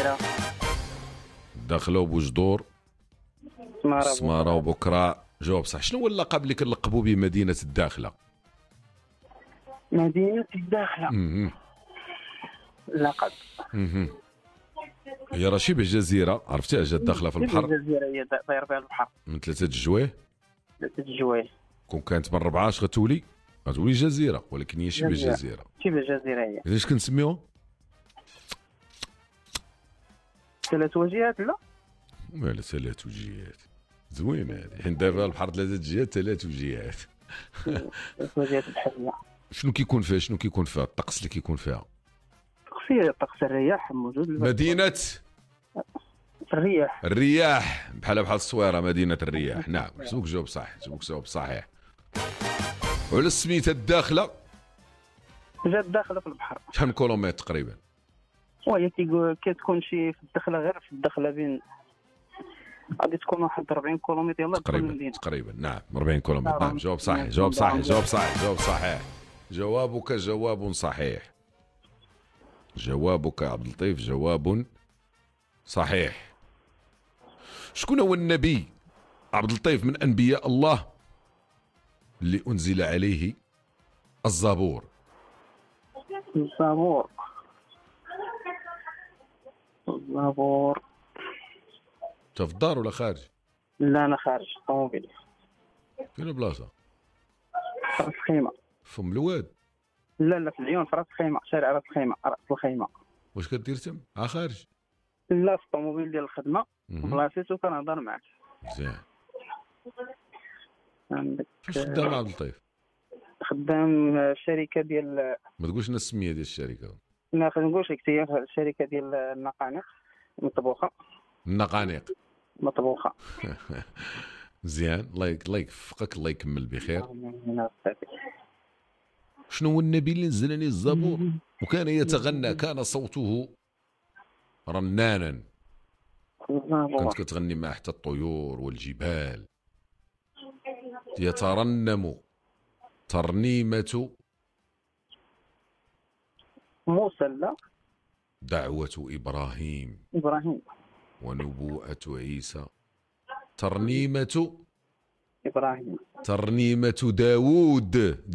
الداخله وبوجدور السماره وبكراع جواب صح. شنو هو اللقب اللي كنلقبوا به مدينه الداخله؟ مدينه الداخله اها لقب اها هي راه شبه جزيره عرفتيها جات داخله في البحر. الجزيره هي دايره فيها البحر من ثلاثه الجويه. ثلاثه الجويه كون كانت من ربعه اش غتولي؟ غتولي جزيره ولكن هي شبه جزيره. شبه جزيره هي. علاش كنسميوها؟ ثلاث وجهات لا؟ ولا ثلاث وجهات زوينه هذه. حين داير فيها البحر ثلاثه جهات ثلاث وجهات. ثلاث وجهات بحريه. شنو كيكون فيها شنو كيكون فيها الطقس اللي كيكون فيها؟ فيها طقس الرياح موجود. مدينه الرياح. الرياح بحال بحال الصويره مدينه الرياح. نعم سبوك جواب صح سبوك جواب صحيح. وعلى سميتها الداخله؟ جات داخله في البحر. شحال من كيلومتر تقريبا؟ وهي كتكون شي في الدخله غير في الدخله بين غادي تكون واحد أربعين كيلومتر يلاه تقريبا تقريبا. نعم أربعين كيلومتر. نعم جواب صحيح جواب صحيح جواب صحيح جواب صحيح. جوابك جواب صحيح. جوابك عبد اللطيف جواب صحيح. شكون هو النبي عبد اللطيف من انبياء الله اللي انزل عليه الزبور؟ الزبور الزبور انت في الدار ولا خارج؟ لا انا خارج طوموبيل. فين البلاصه؟ راس خيمه. فم الواد؟ لا لا في العيون في راس خيمه شارع راس خيمه راس الخيمه. واش كدير تم؟ ها خارج؟ لا في الطوموبيل ديال الخدمه بلاصيتو كنهضر معاك. مزيان. عندك فاش خدام عبد اللطيف؟ خدام شركه ديال ما تقولش لنا السميه ديال الشركه. ما خنقولش لك هي الشركه ديال النقانق مطبوخه. النقانق مطبوخه. مزيان، الله الله يوفقك، الله يكمل بخير. شنو هو النبي اللي نزل عليه الزبور وكان يتغنى، كان صوته رنانا، كانت كتغني مع حتى الطيور والجبال، يترنم ترنيمة موسى لا دعوة إبراهيم إبراهيم ونبوءة عيسى، ترنيمة إبراهيم، ترنيمة داوود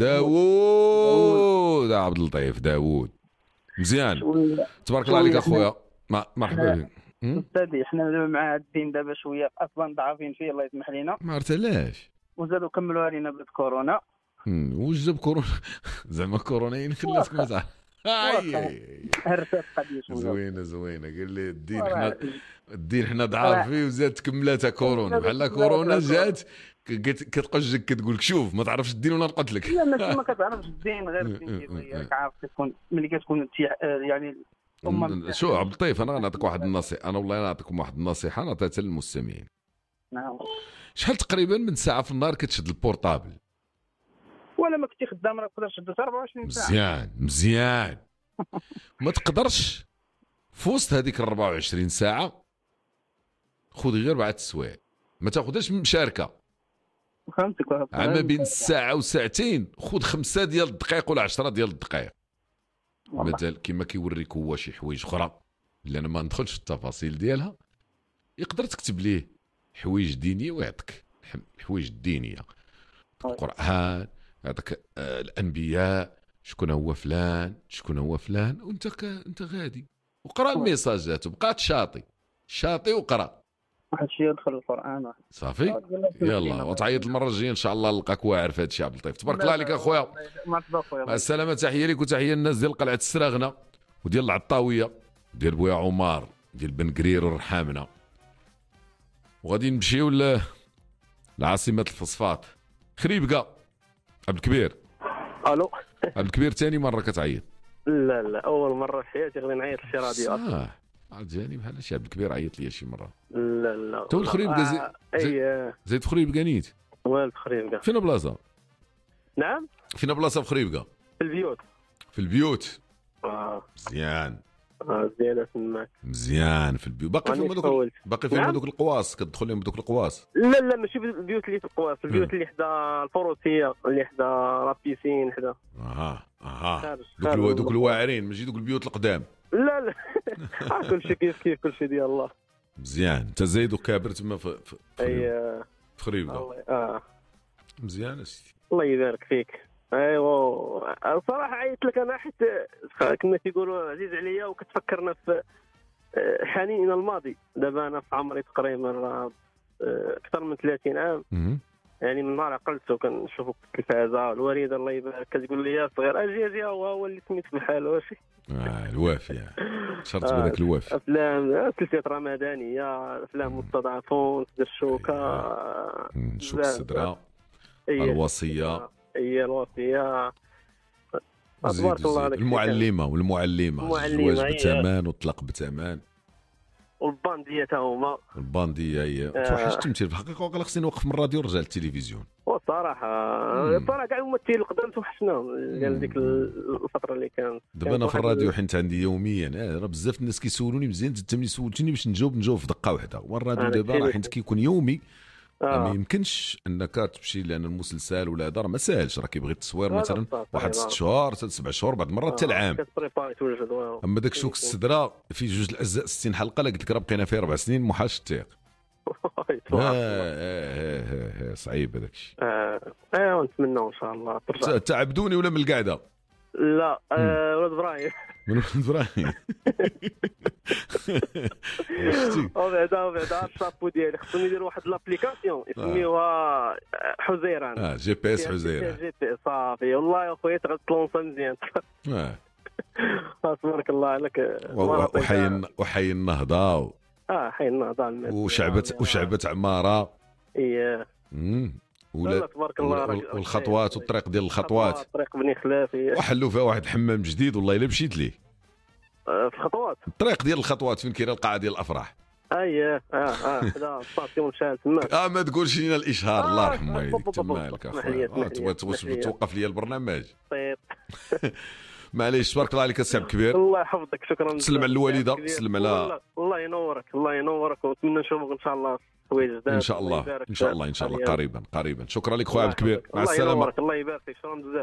داوود عبد اللطيف داوود. مزيان، تبارك الله عليك اخويا، مرحبا بك. استاذي حنا دابا مع الدين دابا شويه اصلا ضعافين فيه، الله يسمح لينا. ما عرفت علاش وزادوا كملوا علينا بكورونا. واش جاب كورونا؟ زعما كورونا ين خلاتك ما تعرف. هرسات قضيه زوينه زوينه. قال لي الدين حنا الدين حنا ضعاف فيه وزاد كملاتها كورونا، بحال كورونا جات كتقجك كتقول لك شوف ما تعرفش الدين ولا نقتلك. لا ماشي ما كتعرفش الدين، غير الدين ديالك عارف كتكون ملي كتكون يعني. شو عبد اللطيف، انا غنعطيك واحد النصيحه، انا والله نعطيكم واحد النصيحه نعطيها للمستمعين. نعم. شحال تقريبا من ساعه في النهار كتشد البورطابل؟ ولا ما كنتي خدام راه تقدر تشد أربعة وعشرين ساعه. مزيان مزيان. ما تقدرش في وسط هذيك أربعة وعشرين ساعه خذ غير بعد السوايع، ما تاخذهاش من مشاركه. فهمتك. عما بين الساعه وساعتين خذ خمسه ديال الدقائق ولا عشرة ديال الدقائق. مثال كما كيوريك هو شي حوايج اخرى اللي انا ما ندخلش في التفاصيل ديالها، يقدر تكتب ليه حوايج دينيه ويعطيك الحوايج الدينيه، القران يعطيك آه الانبياء، شكون هو فلان شكون هو فلان، وانت ك... انت غادي وقرا الميساجات وبقى شاطي شاطي وقرا واحد الشيء يدخل القران صافي. يلا وتعيط المره الجايه ان شاء الله نلقاك واعر في هذا الشيء. عبد اللطيف تبارك الله عليك اخويا، مع السلامه. تحيه لك وتحيه للناس ديال قلعه السراغنه وديال العطاويه ديال بويا عمار ديال بن قرير ورحامنا. وغادي نمشيو لعاصمه الفosفات خريبكا. عبد الكبير. الو عبد الكبير ثاني مره كتعيط؟ لا لا اول مره في حياتي غادي نعيط لشي راديو اصلا. جاني بحال شي عبد الكبير عيط لي شي مره. لا لا تو الخريبكا زي اي زيد خريبكا نيت. والد خريبكا فين بلاصه؟ نعم فين بلاصه في خريبكا؟ في البيوت. في البيوت. اه مزيان. اه زياده تماك. مزيان في البيوت. باقي فيهم هذوك باقي فيهم هذوك القواص كتدخل لهم هذوك القواص؟ لا لا ماشي البيوت اللي في القواص، البيوت اللي حدا الفروسيه اللي حدا رابيسين حدا. اها اها دوك دوك الواعرين ماشي دوك البيوت القدام. لا لا كل شيء كيف كيف كل شيء ديال الله. مزيان. انت زايد وكابر تما في في اي في خريبكا. اه مزيان اسيدي الله يبارك فيك. ايوا الصراحه عيطت لك انا حيت كما تيقولوا عزيز عليا وكتفكرنا في حنين الى الماضي. دابا انا في عمري تقريبا اكثر من ثلاثين عام، يعني من نهار عقلت وكنشوفك في التلفازه الوريده الله يبارك كتقول لي يا صغير اجي اجي هو هو اللي سميتك بحال واشي. اه الوافي شرط بهذاك الوافي. افلام سلسله رمضانيه، افلام مستضعفون، سد الشوكه، شوك الصدره، الوصيه، هي الوصيه. تبارك الله عليك. المعلمه والمعلمه الزواج بثمن والطلاق بثمن، والبانديه تا هما. البانديه هي توحش التمثيل في الحقيقه. وقال خصني نوقف من الراديو ونرجع للتلفزيون. والصراحه الصراحه كاع الممثلين القدام توحشناهم ديال ديك الفتره اللي كانت. دابا انا في الراديو حيت عندي يوميا راه بزاف الناس كيسولوني مزيان، انت ملي سولتني باش نجاوب نجاوب في دقه واحده. والراديو دابا راه حيت كيكون يومي آه. ما يمكنش انك تمشي لان المسلسل ولا هذا راه ما ساهلش، راه كيبغي التصوير مثلا واحد ست شهور حتى سبع شهور بعض المرات حتى العام. اما داك شوك الصدره في جوج الاجزاء ستين حلقه لا قلت لك راه بقينا فيه اربع سنين محال التيق. اه صعيب هذاك الشيء. اه ايوا نتمنوا ان شاء الله ترجع. تعبدوني ولا من القعده؟ لا آه ولد ابراهيم. من ولد ابراهيم. وبعدا وبعدا الشابو ديالي خصهم يديروا واحد لابليكاسيون يسميوها حزيران. اه جي بي اس حزيران. جي بي اس صافي والله يا خويا تغتلونسا مزيان. اه تبارك الله عليك. وحي وحي النهضه و... اه حي النهضه وشعبه وشعبه عماره. اييه. امم ولا تبارك الله وال- والخطوات والطريق ديال الخطوات طريق بني خلافي وحلوا فيها واحد الحمام جديد والله الا مشيت ليه. آه، في الخطوات الطريق ديال الخطوات فين كاينه القاعه ديال الافراح. اي اه اه حدا ستاسيون شال تماك. اه ما تقولش لينا الاشهار الله آه، يرحم والديك بب- بب- بب- تمالك اسمح لي، اسمح لي، اخويا اسمح لي. توقف لي البرنامج. طيب معليش تبارك الله عليك السي عبد الكبير. الله يحفظك شكرا. سلم على الوالده كبير. سلم على والله- الله ينورك الله ينورك ونتمنى نشوفك ان شاء الله حوايج جداد. ان شاء الله يبارك ان شاء فيك. الله ان شاء الله عليا. قريبا قريبا. شكرا لك خويا الله عبد الكبير يحفظك. مع الله السلامه. ينورك الله يبارك فيك شكرا بزاف.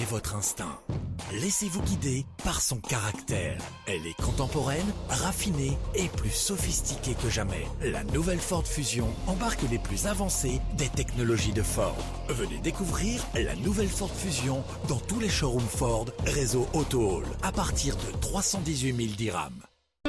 votre instinct. Laissez-vous guider par son caractère. Elle est contemporaine, raffinée et plus sophistiquée que jamais. La nouvelle Ford Fusion embarque les plus avancés des technologies de Ford. Venez découvrir la nouvelle Ford Fusion dans tous les showrooms Ford, réseau Auto Hall, à partir de trois cent dix-huit mille dirhams.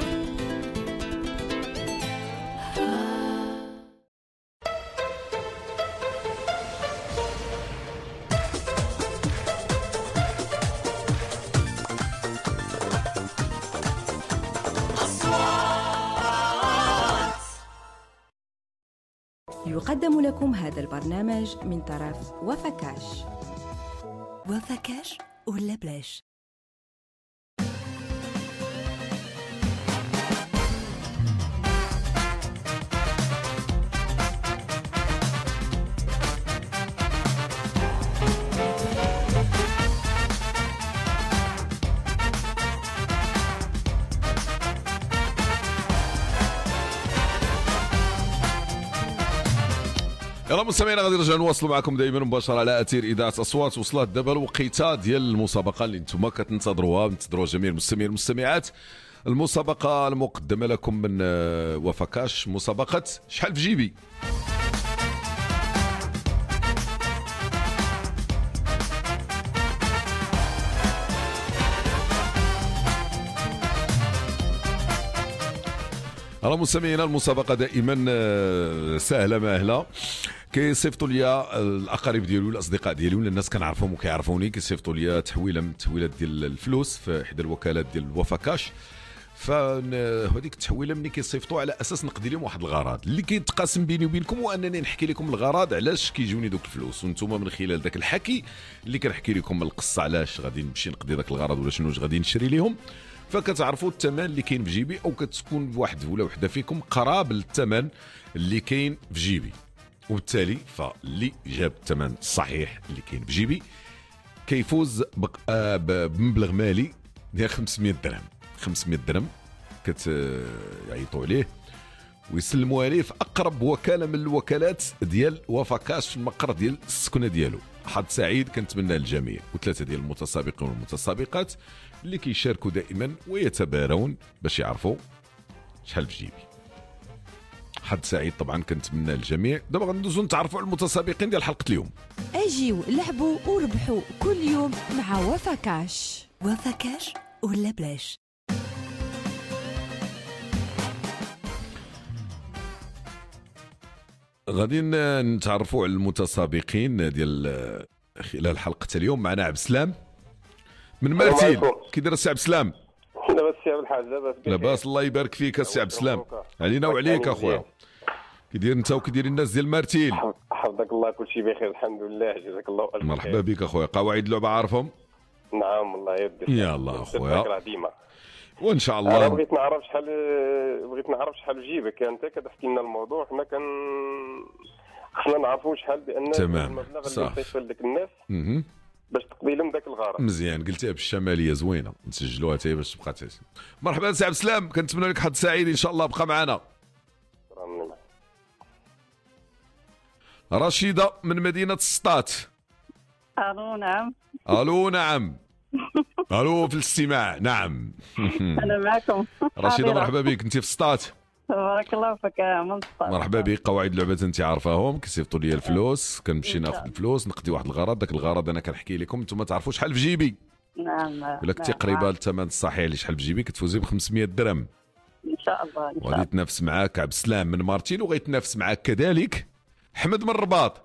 يقدم لكم هذا البرنامج من طرف وفكاش. وفكاش ولا بلاش؟ يلا مستمعينا غادي نرجعوا نواصلوا معكم دائما مباشره على اثير اذاعه اصوات. وصلت دابا الوقيته ديال المسابقه اللي نتوما كتنتظروها، منتظروها جميع المستمعين والمستمعات. المسابقه المقدمه لكم من وفكاش، مسابقه شحال في جيبي. راه مستمعينا المسابقه دائما سهله ماهله. كيصيفطوا ليا الاقارب ديالي والاصدقاء ديالي ولا الناس كنعرفهم وكيعرفوني، كيصيفطوا ليا تحويله من التحويلات ديال الفلوس في احدى الوكالات ديال وفكاش. فهذيك التحويله ملي كيصيفطوا على اساس نقضي لهم واحد الغرض اللي كيتقاسم بيني وبينكم، وانني نحكي لكم الغرض علاش كيجوني دوك الفلوس، وانتم من خلال ذاك الحكي اللي كنحكي لكم القصه علاش غادي نمشي نقضي ذاك الغرض ولا شنو غادي نشري لهم، فكتعرفوا الثمن اللي كاين في جيبي، او كتكون واحد ولا وحده فيكم قراب للثمن اللي كاين في جيبي. وبالتالي فاللي جاب الثمن الصحيح اللي كاين في جيبي كيفوز بمبلغ مالي ديال خمسمية درهم. خمسمية درهم كتعيطوا عليه ويسلموا عليه في اقرب وكاله من الوكالات ديال وفكاش في المقر ديال السكنه ديالو. حظ سعيد كنتمنى للجميع. وثلاثه ديال المتسابقين والمتسابقات اللي كيشاركوا دائما ويتبارون باش يعرفوا شحال في جيبي. حظ سعيد طبعا كنتمنى للجميع. دابا غندوزو نتعرفوا على المتسابقين ديال حلقه اليوم. اجيو لعبوا وربحوا كل يوم مع وفكاش. وفكاش ولا بلاش؟ غادي نتعرفوا على المتسابقين ديال خلال حلقه اليوم. معنا عبد السلام من مرتين. كي داير السي عبد السلام؟ لاباس سي عبد الحاج؟ لاباس لاباس الله يبارك فيك السي عبد السلام. علينا وعليك اخويا. كي داير انت وكي داير الناس ديال مرتين؟ حفظك الله كلشي بخير الحمد لله. جزاك الله الف خير. مرحبا بك اخويا. قواعد اللعبه عارفهم؟ نعم والله يدي. يلا اخويا ديما وان شاء الله. انا بغيت نعرف شحال بغيت نعرف شحال في جيبك انت كتحكي لنا الموضوع. حنا كان خصنا نعرفوا شحال بان المبلغ اللي كيصيفط لك الناس اها باش تقضي لهم ذاك الغرض. مزيان قلتيها بالشماليه زوينه، نسجلوها حتى باش تبقى تسجل. مرحبا سي عبد السلام، كنتمنى لك حظ سعيد ان شاء الله. بقى معنا. رشيده من مدينه السطات. الو نعم. الو نعم. الو في الاستماع. نعم انا معكم رشيده. مرحبا بك. انت في السطات؟ بارك الله فيك من السطات. مرحبا بك. قواعد اللعبه انت عارفاهم. كيصيفطوا لي الفلوس، كنمشي ناخذ الفلوس نقضي واحد الغرض. ذاك الغرض انا كنحكي لكم، انتم تعرفوا شحال في جيبي. نعم. ولا كنتي قريبه للثمن الصحيح اللي شحال في جيبي كتفوزي ب خمسمية درهم ان شاء الله. ان شاء الله. وغادي يتنافس معاك عبد السلام من مارتين، وغيتنافس معاك كذلك حمد من الرباط.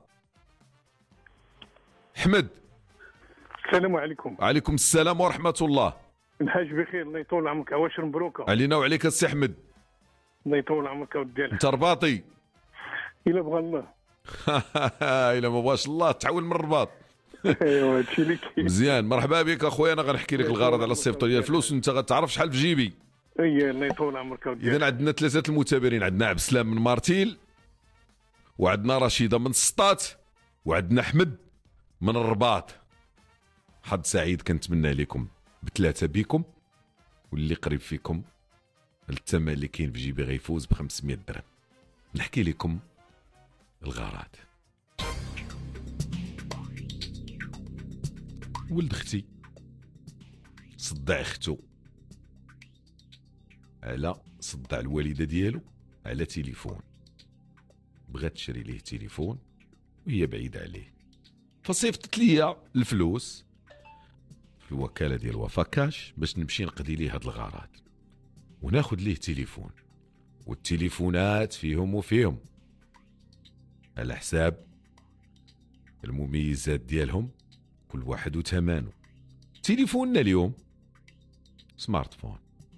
حمد. السلام عليكم. وعليكم السلام ورحمه الله. الحاج بخير الله يطول عمرك. عواشر مبروكه علينا وعليك السي حمد. الله يطول عمرك ودي. انت رباطي؟ الا بغى الله. الا ما بغاش الله تعاون من الرباط. ايوا هادشي اللي كاين. مزيان. مرحبا بك اخويا. انا غنحكي لك الغرض على الصيفط ديال الفلوس وانت غتعرف شحال في جيبي. اي الله يطول عمرك ودي. اذا عندنا ثلاثه المتابعين. عندنا عبد السلام من مارتيل، وعندنا رشيده من السطات، وعندنا احمد من الرباط. حظ سعيد كنتمنى لكم بثلاثه بكم، واللي قريب فيكم الثمن اللي كاين في جيبي غيفوز ب خمسمية درهم. نحكي لكم الغرض. ولد اختي صدع اختو على صدع الوالده ديالو على تليفون، بغات تشري ليه تليفون وهي بعيده عليه، فصيفطت ليا الفلوس في الوكاله ديال وفا كاش باش نمشي نقضي ليه هاد الغرض وناخد ليه تليفون، والتليفونات فيهم وفيهم على حساب المميزات ديالهم، كل واحد وثمنه. تليفوننا اليوم سمارت فون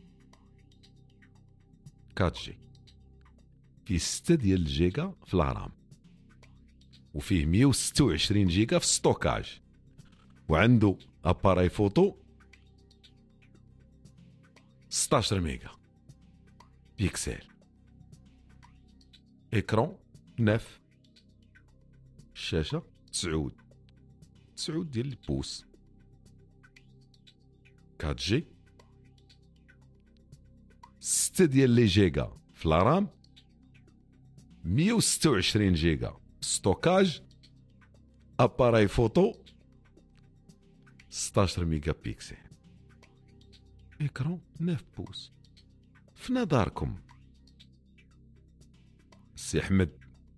أربعة جي فيه ستة ديال الجيجا في الرام، وفيه مية وستة وعشرين جيجا في ستوكاج، وعنده اباراي فوتو ستة عشر ميجا بيكسل، اكرون نف، الشاشه تسعود تسعود ديال البوس، أربعة جي، ستة ديال لي جيجا في الرام، مية وستة وعشرين جيجا ستوكاج، اباراي فوتو ستة عشر ميجا بيكسل، اكرون تسعة بوس. في نظركم السي احمد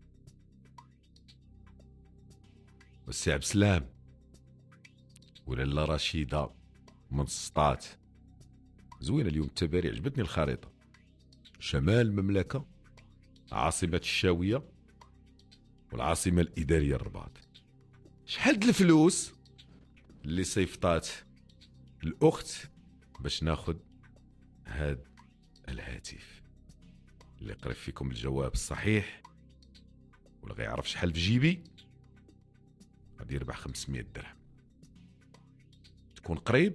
والسي عبد السلام ولا لا رشيده من السطات، زوينه اليوم التباري، عجبتني الخريطه، شمال المملكه، عاصمه الشاويه والعاصمه الاداريه الرباط. شحال د الفلوس اللي صيفطات الاخت باش ناخد هاد الهاتف؟ اللي قريب فيكم الجواب الصحيح ولا غيعرف شحال في جيبي غادي يربح خمسمية درهم. تكون قريب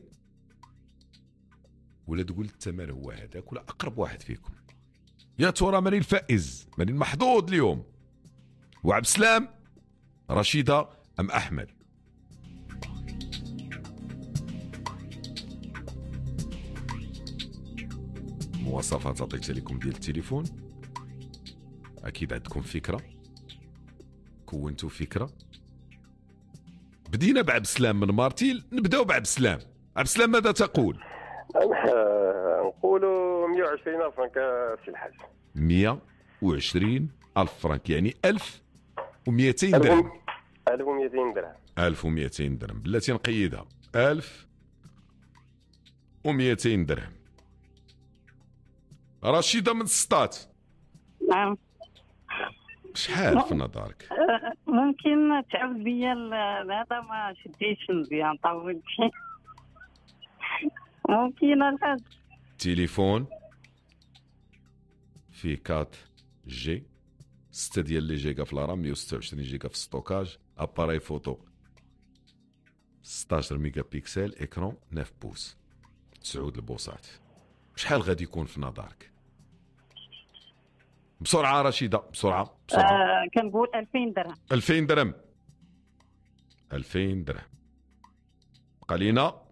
ولا تقول الثمن هو هذاك، ولا اقرب واحد فيكم. يا ترى من الفائز، من المحظوظ اليوم؟ وعبد السلام، رشيده ام احمد؟ مواصفات عطيتها لكم ديال التليفون، اكيد عندكم فكره، كونتوا فكره. بدينا بعبد السلام من مارتيل، نبداو بعبد السلام. عبد السلام ماذا تقول؟ نقولوا مية وعشرين ألف فرنك سي الحاج. مية وعشرين ألف فرنك يعني ألف ومئتين درهم. ألف ومئتين درهم. ألف ومئتين درهم بلاتي نقيدها، ألف ومئتين درهم. رشيدة من السطات. نعم. شحال في نظرك؟ ممكن تعاود ليا هذا، ما شديتش مزيان، طولت ممكن الحاج. تليفون في أربعة جي، ستة ديال لي جيجا في الرام، مية وستة وعشرين جيجا في ستوكاج، اباراي فوتو ستة عشر ميجا بيكسل، اكرون تسعة بوس، تسعود البوصات. شحال غادي يكون في نظرك؟ بسرعه رشيده، بسرعه بسرعه. آه كنقول ألفين درهم. ألفين درهم. ألفين درهم. بقى لينا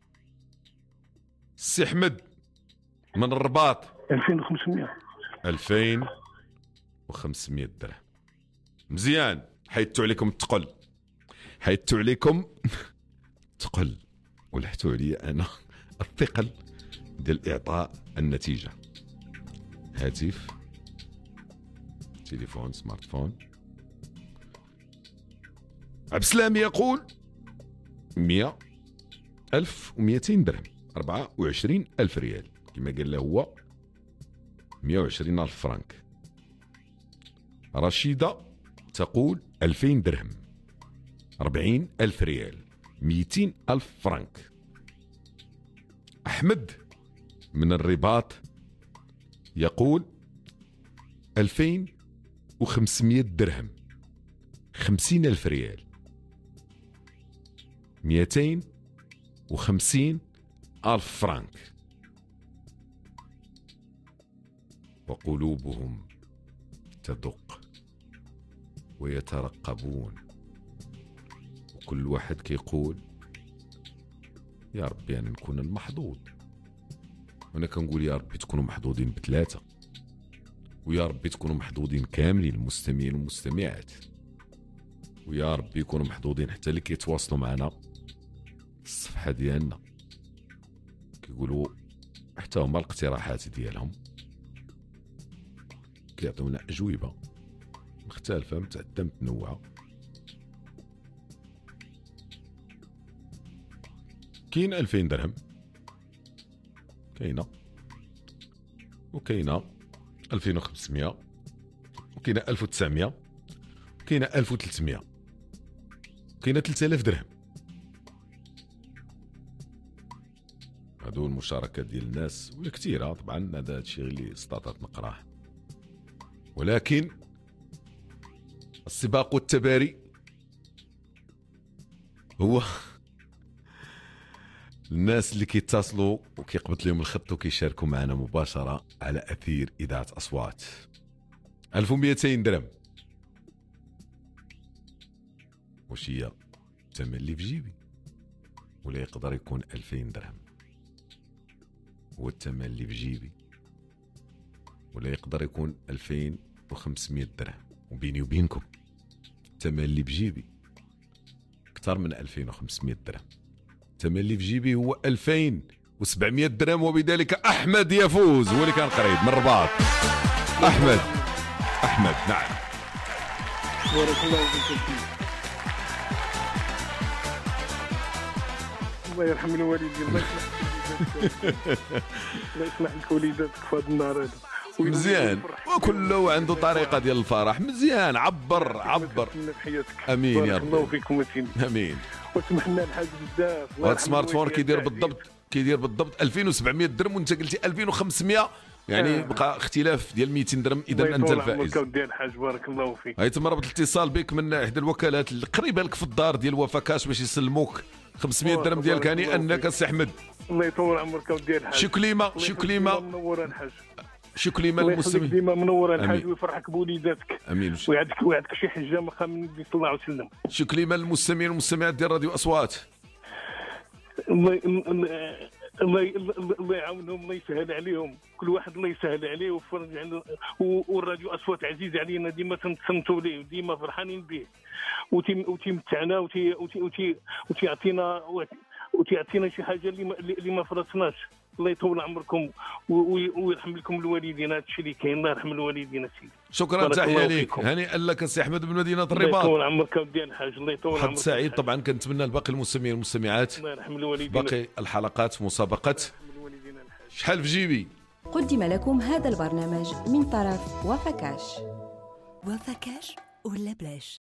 السي احمد من الرباط. ألفين وخمسمية. ألفين وخمسمية درهم. مزيان، حيدتو عليكم الثقل، حيدتو عليكم الثقل ولحتو عليا انا الثقل ديال اعطاء النتيجه. هاتف، تليفون، سمارت فون. عبد السلام يقول مية ألف ومئتين درهم، أربعة وعشرين ألف ريال كما قال له هو، مية وعشرين ألف فرنك. رشيدة تقول ألفين درهم، أربعين ألف ريال، مئتين ألف فرنك. أحمد من الرباط يقول ألفين وخمسمية درهم، خمسين ألف ريال، مئتين وخمسين ألف فرنك. وقلوبهم تدق ويترقبون، وكل واحد كيقول يا ربي أنا نكون المحظوظ. وأنا كنقول يا ربي تكونوا محظوظين بثلاثة، ويا ربي تكونوا محظوظين كاملين المستمعين والمستمعات، ويا ربي يكونوا محظوظين حتى اللي كيتواصلوا معنا الصفحه ديالنا كيقولوا حتى هما الاقتراحات ديالهم كيعطيونا اجوبه مختلفه متعدده متنوعه. كاين ألفين درهم، كاينه وكاينه ألفين وخمسمية، وكاينه ألف وتسعمية، وكاينه ألف وثلاثمية، وكاينه ثلاثة آلاف درهم. هادو المشاركات ديال الناس ولا كثيره طبعا، هذا الشيء اللي استطعت نقراه. ولكن السباق والتباري هو الناس اللي كيتصلوا وكيقبض لهم الخط وكيشاركوا معنا مباشره على اثير اذاعه اصوات. ألف ومئتين درهم واش هي الثمن اللي في جيبي، ولا يقدر يكون ألفين درهم هو الثمن اللي في جيبي، ولا يقدر يكون ألفين وخمسمية درهم. وبيني وبينكم الثمن اللي في جيبي اكثر من ألفين وخمسمية درهم. الثمن اللي في جيبي هو ألفين وسبعمية درهم، وبذلك احمد يفوز. هو اللي كان قريب من الرباط. احمد احمد نعم. بارك الله فيك. الله يرحم الوالدين، الله يصلح الله يصلح لك وليداتك في هذا النهار هذا. مزيان، وكله عنده طريقه ديال الفرح. مزيان، عبر عبر. امين يا رب. الله فيكم امين. وسمح لنا الحاج بزاف. وهذا السمارت فون كيدير بالضبط كيدير بالضبط ألفين وسبعمية درهم، وانت قلتي ألفين وخمسمية، يعني آه. بقى اختلاف ديال مئتين درهم. اذا انت الفائز. ديال الحاج بارك الله فيك. هاي تم رابط الاتصال بك من احدى الوكالات اللي قريبه لك في الدار ديال وفاكاش باش يسلموك خمسمية درهم ديالك هاني انك السي احمد. الله يطول عمرك ودي الحاج. شي كلمه شي كلمه منور الحاج. شي كلمه للمستمعين. ديما منور الحاج ويفرحك بوليداتك. امين. ويعطيك ويعطيك شي حجه مقام النبي صلى الله عليه وسلم. شي كلمه للمستمعين والمستمعات ديال راديو اصوات. الله الله الله يعاونهم، الله يسهل عليهم، كل واحد الله يسهل عليه ويفرج عنده. والراديو اصوات عزيز علينا، ديما تنصنتوا ليه وديما فرحانين به، وتيمتعنا وتيعطينا وتيعطينا شي حاجه اللي اللي ما فرطناش. الله يطول عمركم ويرحم لكم الوالدين. هذا الشيء اللي كاين، الله يرحم الوالدين سيدي. شكرا، تحيه ليك. هنيئا لك السي احمد من مدينه الرباط. الله يطول عمرك ودي الحاج. الله يطول عمرك. حد سعيد طبعا. كنتمنى لباقي المستمعين والمستمعات الله يرحم الوالدين باقي الحلقات في مسابقه شحال في جيبي. قدم لكم هذا البرنامج من طرف وفاكاش. وفاكاش ولا بلاش.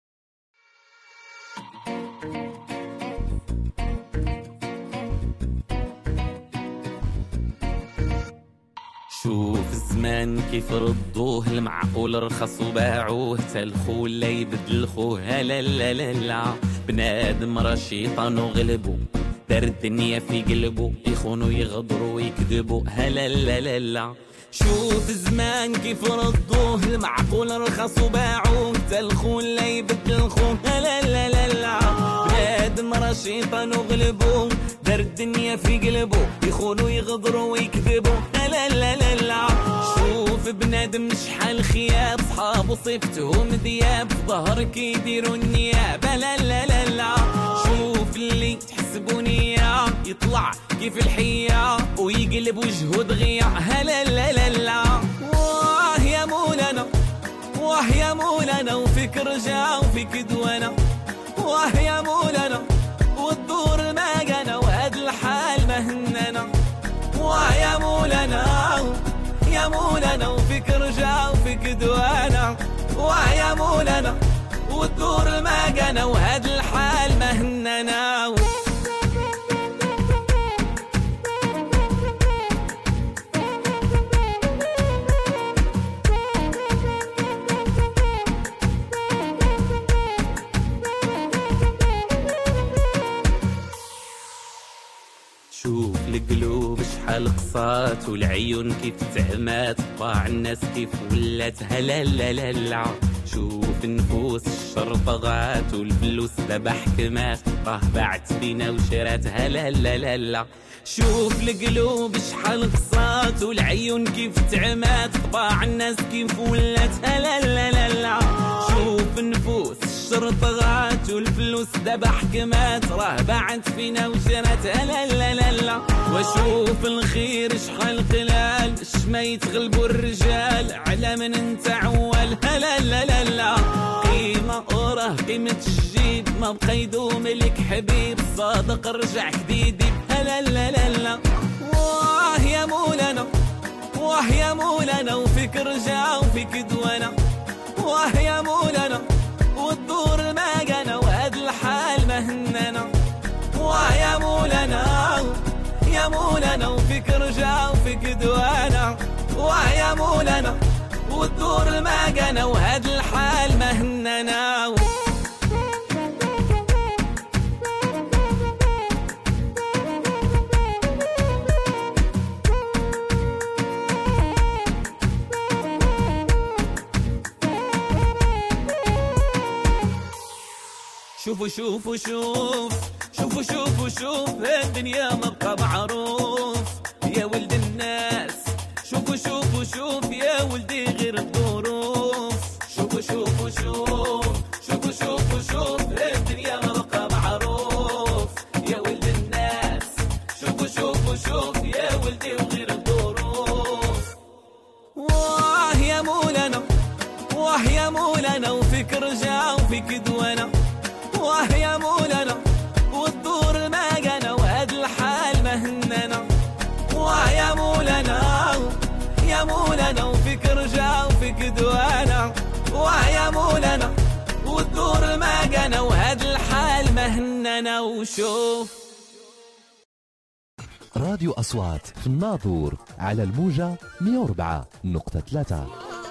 شوف الزمان كيف ردوه، المعقول رخص وباعوه، تا الخول لا يبدل خوه. لا لا لا لا، بنادم راه شيطان وغلبو، دار الدنيا في قلبو، يخونوا يغدروا ويكذبوا. لا لا لا لا، شوف الزمان كيف ردوه، المعقول رخص وباعوه، تا الخول لا يبدل خوه. لا لا لا لا، بنادم راه شيطان وغلبو، دار الدنيا في قلبو، يخونوا يغدروا ويكذبوا. لا لا لا لا، شوف بنادم شحال خياب، صحابو صفتهم دياب، ظهر كيديروا النياب. لا لا لا لا، شوف اللي تحسبوا نية يطلع كيف الحية ويقلب وجهه دغيا. لا لا لا لا، واه يا مولانا، واه يا مولانا، وفيك رجع وفيك دوانا. واه يا مولانا، والدور ما قنا، وهاد الحال ما هننا. واه يا مولانا، يا مولانا، وفيك رجع وفيك دوانا. واه يا مولانا، والدور ما قنا، وهاد الحال ما هننا. شوف القلوب شحال قصات، والعيون كيف تعمات، طباع الناس كيف ولات. هلا لا لا لا، شوف نفوس الشر طغات، والفلوس دابا حكمات، راه باعت بينا وشرات. هلا لا لا لا، شوف القلوب شحال قصات، والعيون كيف تعمات، طباع الناس كيف ولات. هلا لا لا لا، شوف نفوس الشر طغات، سميتو الفلوس دابا حكمات راه باعت فينا وجرات لا لا لا لا. واشوف الخير شحال قلال اش ما يتغلبوا الرجال على من انت عوال لا لا لا لا. قيمة وراه قيمة الجيب ما بقى يدوم لك حبيب صادق رجع جديد لا لا لا لا. واه يا مولانا واه يا مولانا وفيك رجع وفيك دوانا واه يا مولانا والدور ما قنا وهاد الحال ما هننا. واه يا مولانا يا مولانا وفيك رجع وفيك دوانا واه يا مولانا والدور ما قنا وهاد الحال ما هننا. شوفوا شوفوا شوف شوفوا شوفوا شوف الدنيا ما بقى معروف يا ولد الناس. شوفوا شوفوا شوف يا ولدي غير الظروف. شوفوا شوفوا شوف شوفوا شوفوا شوف الدنيا ما بقى معروف يا ولد الناس. شوفوا شوفوا شوف يا ولدي وغير الظروف. واه يا مولانا واه يا مولانا وفيك رجع وفيك دوانا واه يا مولانا والدور ما قنا وهاد الحال ما هننا. واه يا مولانا يا مولانا وفيك رجع وفيك دوانا واه يا مولانا والدور ما قنا وهاد الحال ما هننا. وشوف راديو أصوات في الناظور على الموجة مية وأربعة نقطة ثلاثة.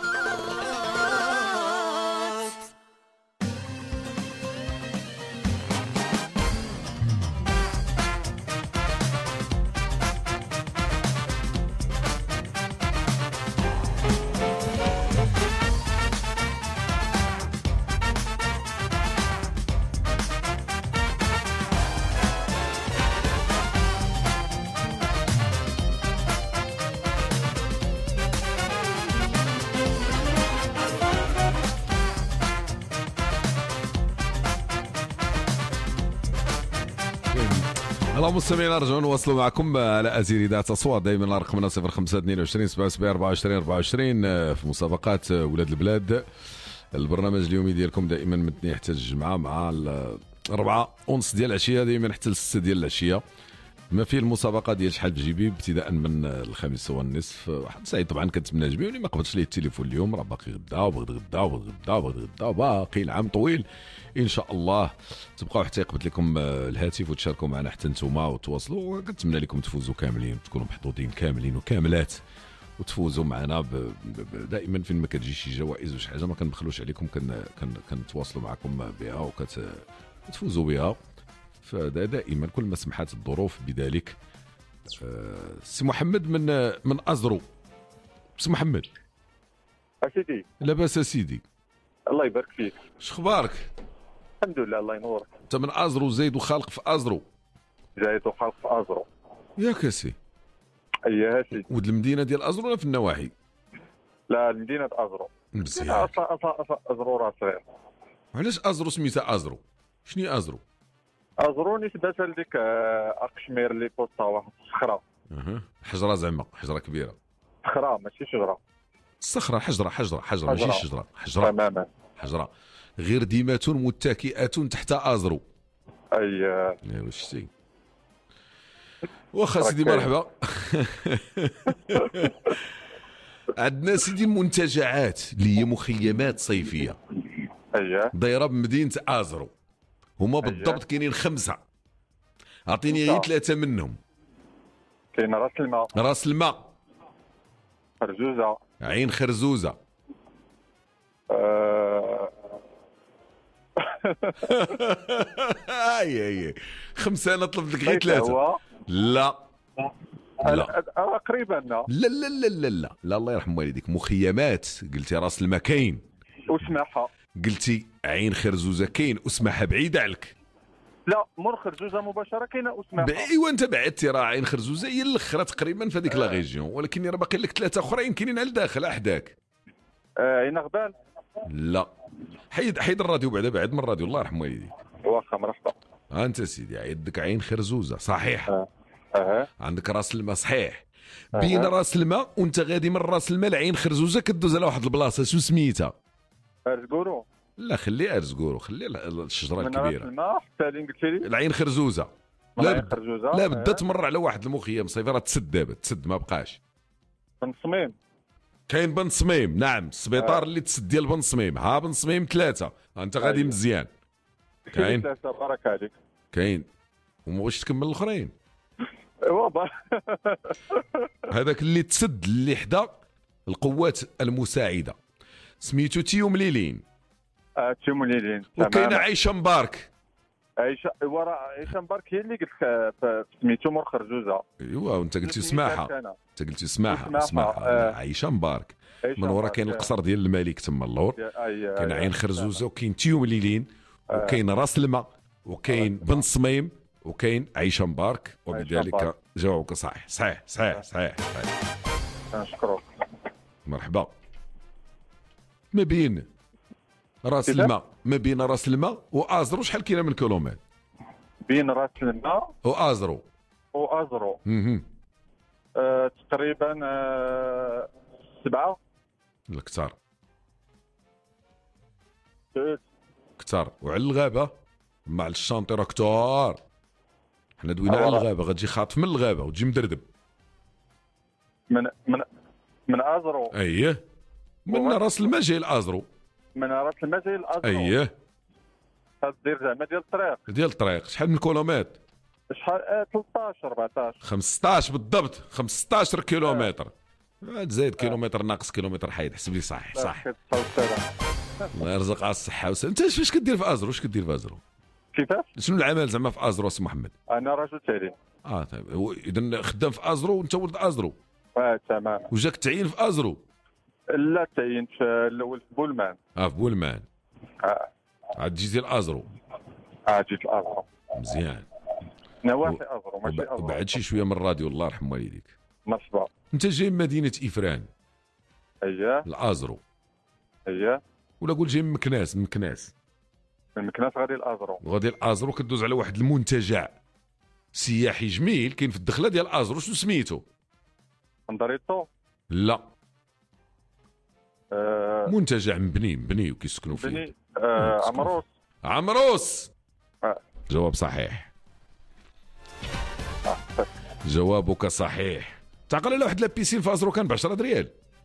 الله مستمعينا نرجعوا نواصلوا معكم على أزير إذاعة أصوات. دائما رقمنا صفر خمسة اثنين وعشرين سبعة سبعة أربعة وعشرين أربعة وعشرين في مسابقات ولاد البلاد. البرنامج اليومي ديالكم دائما من اثنين حتى الجمعة مع الأربعة ونص ديال العشية دائما حتى الستة ديال العشية. ما فيه المسابقة ديال شحال في جيبي ابتداء من الخامسة والنصف. واحد سعيد طبعا كنتمنى جيبي واللي ما قبضش ليه التليفون اليوم راه باقي غدا وبغد غدا وبغد غدا وبغد غدا باقي العام طويل ان شاء الله. تبقاو حتى يقبض لكم الهاتف وتشاركوا معنا حتى نتوما وتواصلوا. كنتمنى لكم تفوزوا كاملين تكونوا محظوظين كاملين وكاملات وتفوزوا معنا دائما فين ما كتجي شي جوائز وشي حاجه ما كنبخلوش عليكم كنتواصلوا معكم بها وكتفوزوا بها. فدائما كل ما سمحت الظروف بذلك. سي محمد من من ازرو. سي محمد اسيدي لاباس اسيدي الله يبارك فيك. شخبارك؟ الحمد لله الله ينورك. انت من ازرو زايد وخالق في ازرو؟ زايد وخالق في ازرو ياك اسي؟ اييه سيدي. ود المدينه ديال ازرو ولا في النواحي؟ لا المدينه ازرو. مزيان. اصلا اصلا ازرو راه صغير. علاش ازرو سميتها ازرو؟ شنو ازرو؟ ازرو نسبة لديك اقشمير اللي بوسطا واحد الصخرة. اها حجرة زعما حجرة كبيرة. صخرة ماشي شجرة. الصخرة حجرة حجرة حجرة ماشي شجرة حجرة. تماما. حجرة غير ديمة متكئة تحت ازرو. اي ايوا شتي. واخا سيدي مرحبا. عندنا سيدي منتجعات اللي هي مخيمات صيفية. اييه. دايرة بمدينة ازرو. هما بالضبط كاينين خمسة. اعطيني غير ثلاثة منهم. كاين راس الماء. راس الماء. خرزوزة. عين خرزوزة. أه... اي اي خمسة انا طلبت لك غير ثلاثة. لا لا تقريبا لا لا لا لا لا لا لا الله يرحم والديك. مخيمات قلتي راس الماء كاين. وسماحة. قلتي عين خرزوزة كاين وسماحة بعيدة عليك. لا مور خرزوزة مباشرة كاينة وسماحة. ايوا انت بعدتي راه عين خرزوزة هي الاخرى تقريبا في هذيك لا ريجيون ولكن راه باقي لك ثلاثة اخرين كاينين على الداخل احداك. عين غبال. لا حيد حيد الراديو بعدا بعد من الراديو الله يرحم والديك. مرحبا. ها انت سيدي عندك عين خرزوزه صحيح. اه, آه. عندك راس الماء صحيح. آه. بين راس الماء وانت غادي من راس الماء لعين خرزوزه كدوز على واحد البلاصه شو سميتها؟ ارزقورو. لا خلي ارزقورو خلي الشجره الكبيره. من راس الماء حتى لين قلت لي العين خرزوزه. لا بد... خرزوزه لا بدا آه. تمر على واحد المخيم صيفي راه تسد دابا تسد ما بقاش. بن صميم كاين بن صميم نعم السبيطار آه. اللي تسد ديال بن صميم ها بن صميم ثلاثه انت غادي أيوة. مزيان. كاين ثلاثه بارك عليك. كاين وما بغيتش تكمل الاخرين. ايوا هذاك اللي تسد اللي حدا القوات المساعده سميتو تيوم ليلين. آه تيوم ليلين. وكاينه عايشه مبارك. عايشه ورا عايشه مبارك هي اللي قلت لك سميتو مور خرزوزه. ايوا وانت قلتي سماحه. انت قلتي سماحه سماحه آه. عايشه مبارك. من ورا كاين القصر ديال الملك تما اللور. كاين عين خرزوزه وكاين تيوم ليلين وكاين راس الماء وكاين بن صميم وكاين عيشه مبارك وبذلك جاوبك صحيح صحيح صحيح صحيح, صحيح. نشكرك. مرحبا. ما بين راس الماء ما بين راس الماء وازرو شحال كاينه من كيلومتر؟ بين راس الماء وازرو وازرو اها آه تقريبا آه سبعه. لا كثار ثلاث كثار. وعلى الغابه مع الشانطي راه كثار. حنا دوينا على الغابه غتجي خاطف من الغابه وتجي مدردب. من من من ازرو. اييه من راس الماء جاي الازرو. من راس الماء جاي الازرو. اييه تدير زعما ديال الطريق. ديال الطريق شحال من كيلومتر؟ شحال آه ثلاثطاش أربعطاش خمسطاش بالضبط خمسطاش كيلومتر. زايد كيلومتر ناقص كيلومتر حيد حسب لي صح صح. الله يرزق على الصحه. انت فاش كدير في ازرو؟ اش كدير في ازرو؟ كيفاش؟ شنو العمل زعما في ازرو سي محمد؟ انا رجل تعليم. اه طيب اذا خدام في ازرو وانت ولد ازرو. اه تمام. وجاك تعيين في ازرو؟ لا تعينت في الاول في بولمان. اه في بولمان. اه عاد جيتي لازرو. اه جيت لازرو. مزيان. نواحي ازرو ماشي ازرو. بعد شي شويه من الراديو الله يرحم والديك. مرحبا. انت جاي من مدينه افران. اييه. الازرو. اييه. ولا قول جاي من مكناس من مكناس. من مكناس غادي لازرو. غادي لازرو كدوز على واحد المنتجع سياحي جميل كاين في الدخله ديال ازرو. شنو سميتو؟ اندريتو. لا آه منتجع مبني مبني وكيسكنوا فيه. مبني آه عمروس. عمروس. آه. جواب صحيح. آه. جوابك صحيح. تعقل على واحد لابيسين في ازرو كان ب عشرة ريال.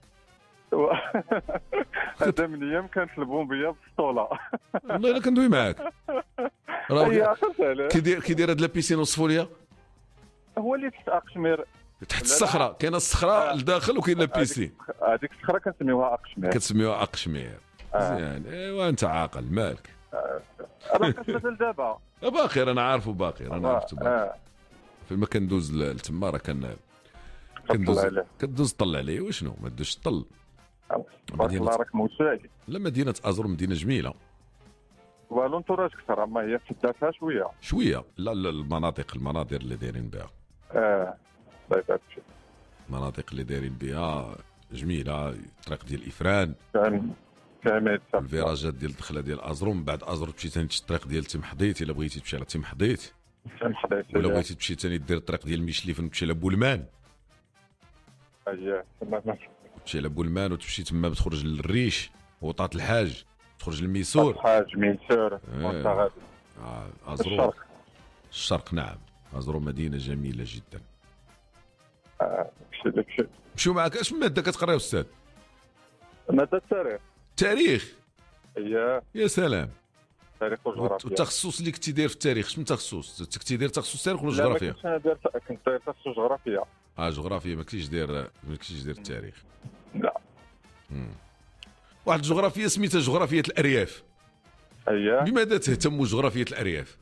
هذا من ايام كانت البومبيه بالسطوله. والله الا كندوي معاك. راه كيدير كيدير هاد لابيسين وصفوا لي. هو اللي تحت اقشمير تحت الصخره. كاينه الصخره لداخل وكاين لابيسين. هذيك الصخره كنسميوها اقشمير. كتسميوها اقشمير. مزيان. ايوا انت عاقل مالك. راه كتمثل دابا. باقي انا عارفه باقي انا عرفته باقي. فيما كندوز لتما راه كان كندوز كدوز طل عليه وشنو ما دوش طل. بارك الله راك موسوعي. لا مدينه ازرو مدينه جميله. والونتوراج كثر اما هي تدافها شويه شويه. لا لا المناطق المناظر اللي دايرين بها اه طيب هادشي المناطق اللي دايرين بها جميله. الطريق ديال افران كامل الفيراجات ديال الدخله ديال ازرو. من بعد ازرو تمشي ثاني الطريق ديال تمحضيت الا بغيتي تمشي على تمحضيت. تمحضيت ولا بغيتي تمشي ثاني دير الطريق ديال ميشليفن تمشي لبولمان. اييه تمام. تمشي لبولمان وتمشي تما تخرج للريش وطاط الحاج تخرج للميسور. الحاج ميسور وانت غادي. آه ازرو الشرق. الشرق نعم. ازرو مدينه جميله جدا. اه مشي داكشي. مشيو معاك. اش ماده كتقرا استاذ؟ ماده التاريخ. تاريخ. اييه. يا سلام. تاريخ وجغرافيا. والتخصص اللي كنتي داير في التاريخ شنو التخصص؟ كنتي داير تخصص تاريخ ولا جغرافيا؟ لا ما كنتش انا داير كنت داير تخصص جغرافيا. اه جغرافيا ما كنتيش داير ما كنتيش داير التاريخ. لا. مم. واحد الجغرافيا سميتها جغرافية الأرياف. اييه. لماذا تهتم بجغرافية الأرياف؟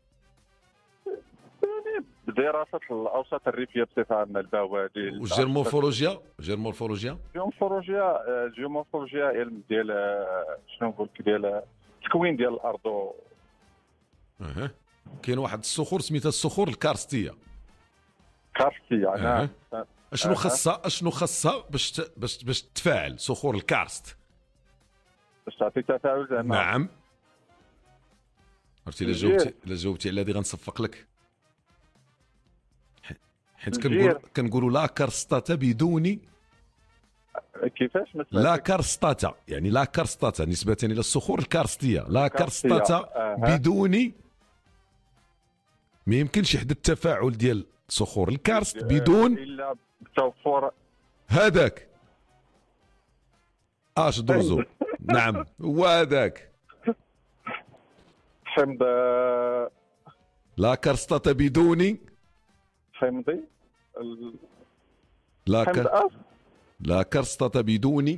يعني بدراسة الأوساط الريفية بصفة عامة البوادي. والجيرمورفولوجيا جيرمورفولوجيا جيومورفولوجيا جيومورفولوجيا علم ديال شنو نقول لك ديال التكوين ديال الأرض. اها. كاين واحد الصخور سميتها الصخور الكارستية. كارستية نعم. أه. اشنو خاصها اشنو خاصها باش ت... باش باش تفاعل صخور الكارست؟ باش تعطي تفاعل زعما. نعم. عرفتي الا جاوبتي الا جاوبتي على هذه غنصفق لك، حيت كنقول كنقولوا لا كارستاتا بدون كيفاش مثلا لا كارستاتا، يعني لا كارستاتا نسبة إلى الصخور الكارستية، لا كارستاتا آه. بدون، ما يمكنش يحدث التفاعل ديال صخور الكارست بدون الا بتوفر هذاك اش دوزو. نعم هو هذاك حمض لا كارستاتا بدون حمضي ال... لا حمض ك... أص لا كارستاتا بدون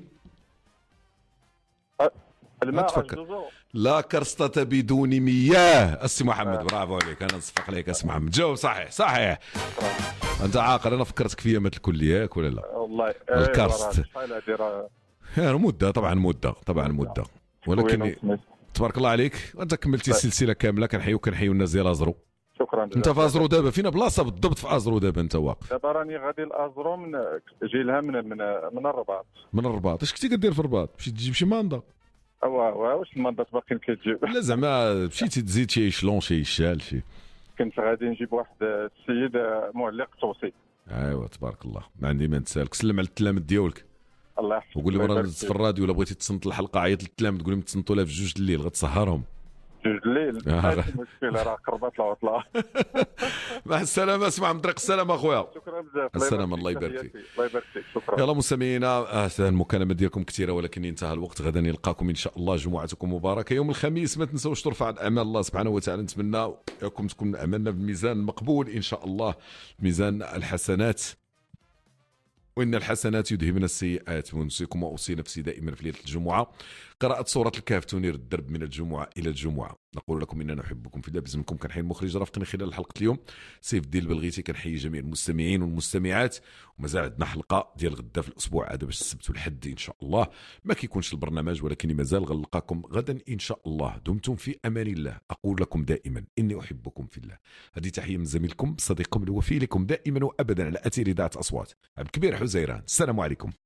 الماء الجزر. لا كرسطة بدون مياه. السي محمد برافو عليك، انا نصفق عليك اسي محمد، جاوب صحيح صحيح. انت عاقل، انا فكرتك في مات الكلياك ولا لا؟ والله الكرست مده طبعا مده طبعا مده، ولكن تبارك الله عليك وانت كملتي السلسله كامله. كنحيو كنحيو الناس ديال ازرو. شكرا. انت في ازرو دابا فين بلاصه بالضبط في ازرو دابا انت واقف؟ دابا راني غادي لازرو، من جاي لها من من من الرباط. من الرباط. اش كنتي كدير في الرباط؟ مشيت تجيب شي ماندا؟ اوا واش المندات باقيين كتجيب؟ لا زعما مشيتي تزيد شي شلون شي شال شي. كنت غادي نجيب واحد السيد معلق توصي. ايوا تبارك الله، ما عندي ما نسالك. سلم على التلامذ ديالك الله يحفظك، وقول لهم راه في الراديو الا بغيتي تصنت الحلقه عيط للتلامذ تقول لهم تصنتوا لها في جوج الليل غتسهرهم. جوج الليل ماشي مشكله، راه قربت العطله. مع السلامه. اسمع من طريق السلامه اخويا. شكرا بزاف. السلام الله يبارك فيك. الله يبارك فيك. شكرا. يلا مستمعينا، المكالمه ديالكم كثيره ولكن انتهى الوقت. غدا نلقاكم ان شاء الله، جمعتكم مباركه يوم الخميس. ما تنسوش ترفع اعمال الله سبحانه وتعالى. نتمنى لكم تكون عملنا بميزان مقبول ان شاء الله، ميزان الحسنات، وإن الحسنات يذهبن السيئات. ونوصيكم وأوصي نفسي دائما في ليلة الجمعة قراءة سورة الكهف تنير الدرب من الجمعة إلى الجمعة. نقول لكم إننا نحبكم في الله. باسمكم كنحيي المخرج رافقني خلال حلقة اليوم سيف الدين البلغيتي. كنحيي جميع المستمعين والمستمعات، ومازال عندنا حلقة ديال غدا في الأسبوع هذا باش السبت والحد إن شاء الله. ما كيكونش البرنامج ولكن مازال غنلقاكم غدا إن شاء الله. دمتم في أمان الله. أقول لكم دائما إني أحبكم في الله. هذه تحية من زميلكم صديقكم الوفي لكم دائما وأبدا على أثير إذاعة أصوات عبد الكبير حزيران. السلام عليكم.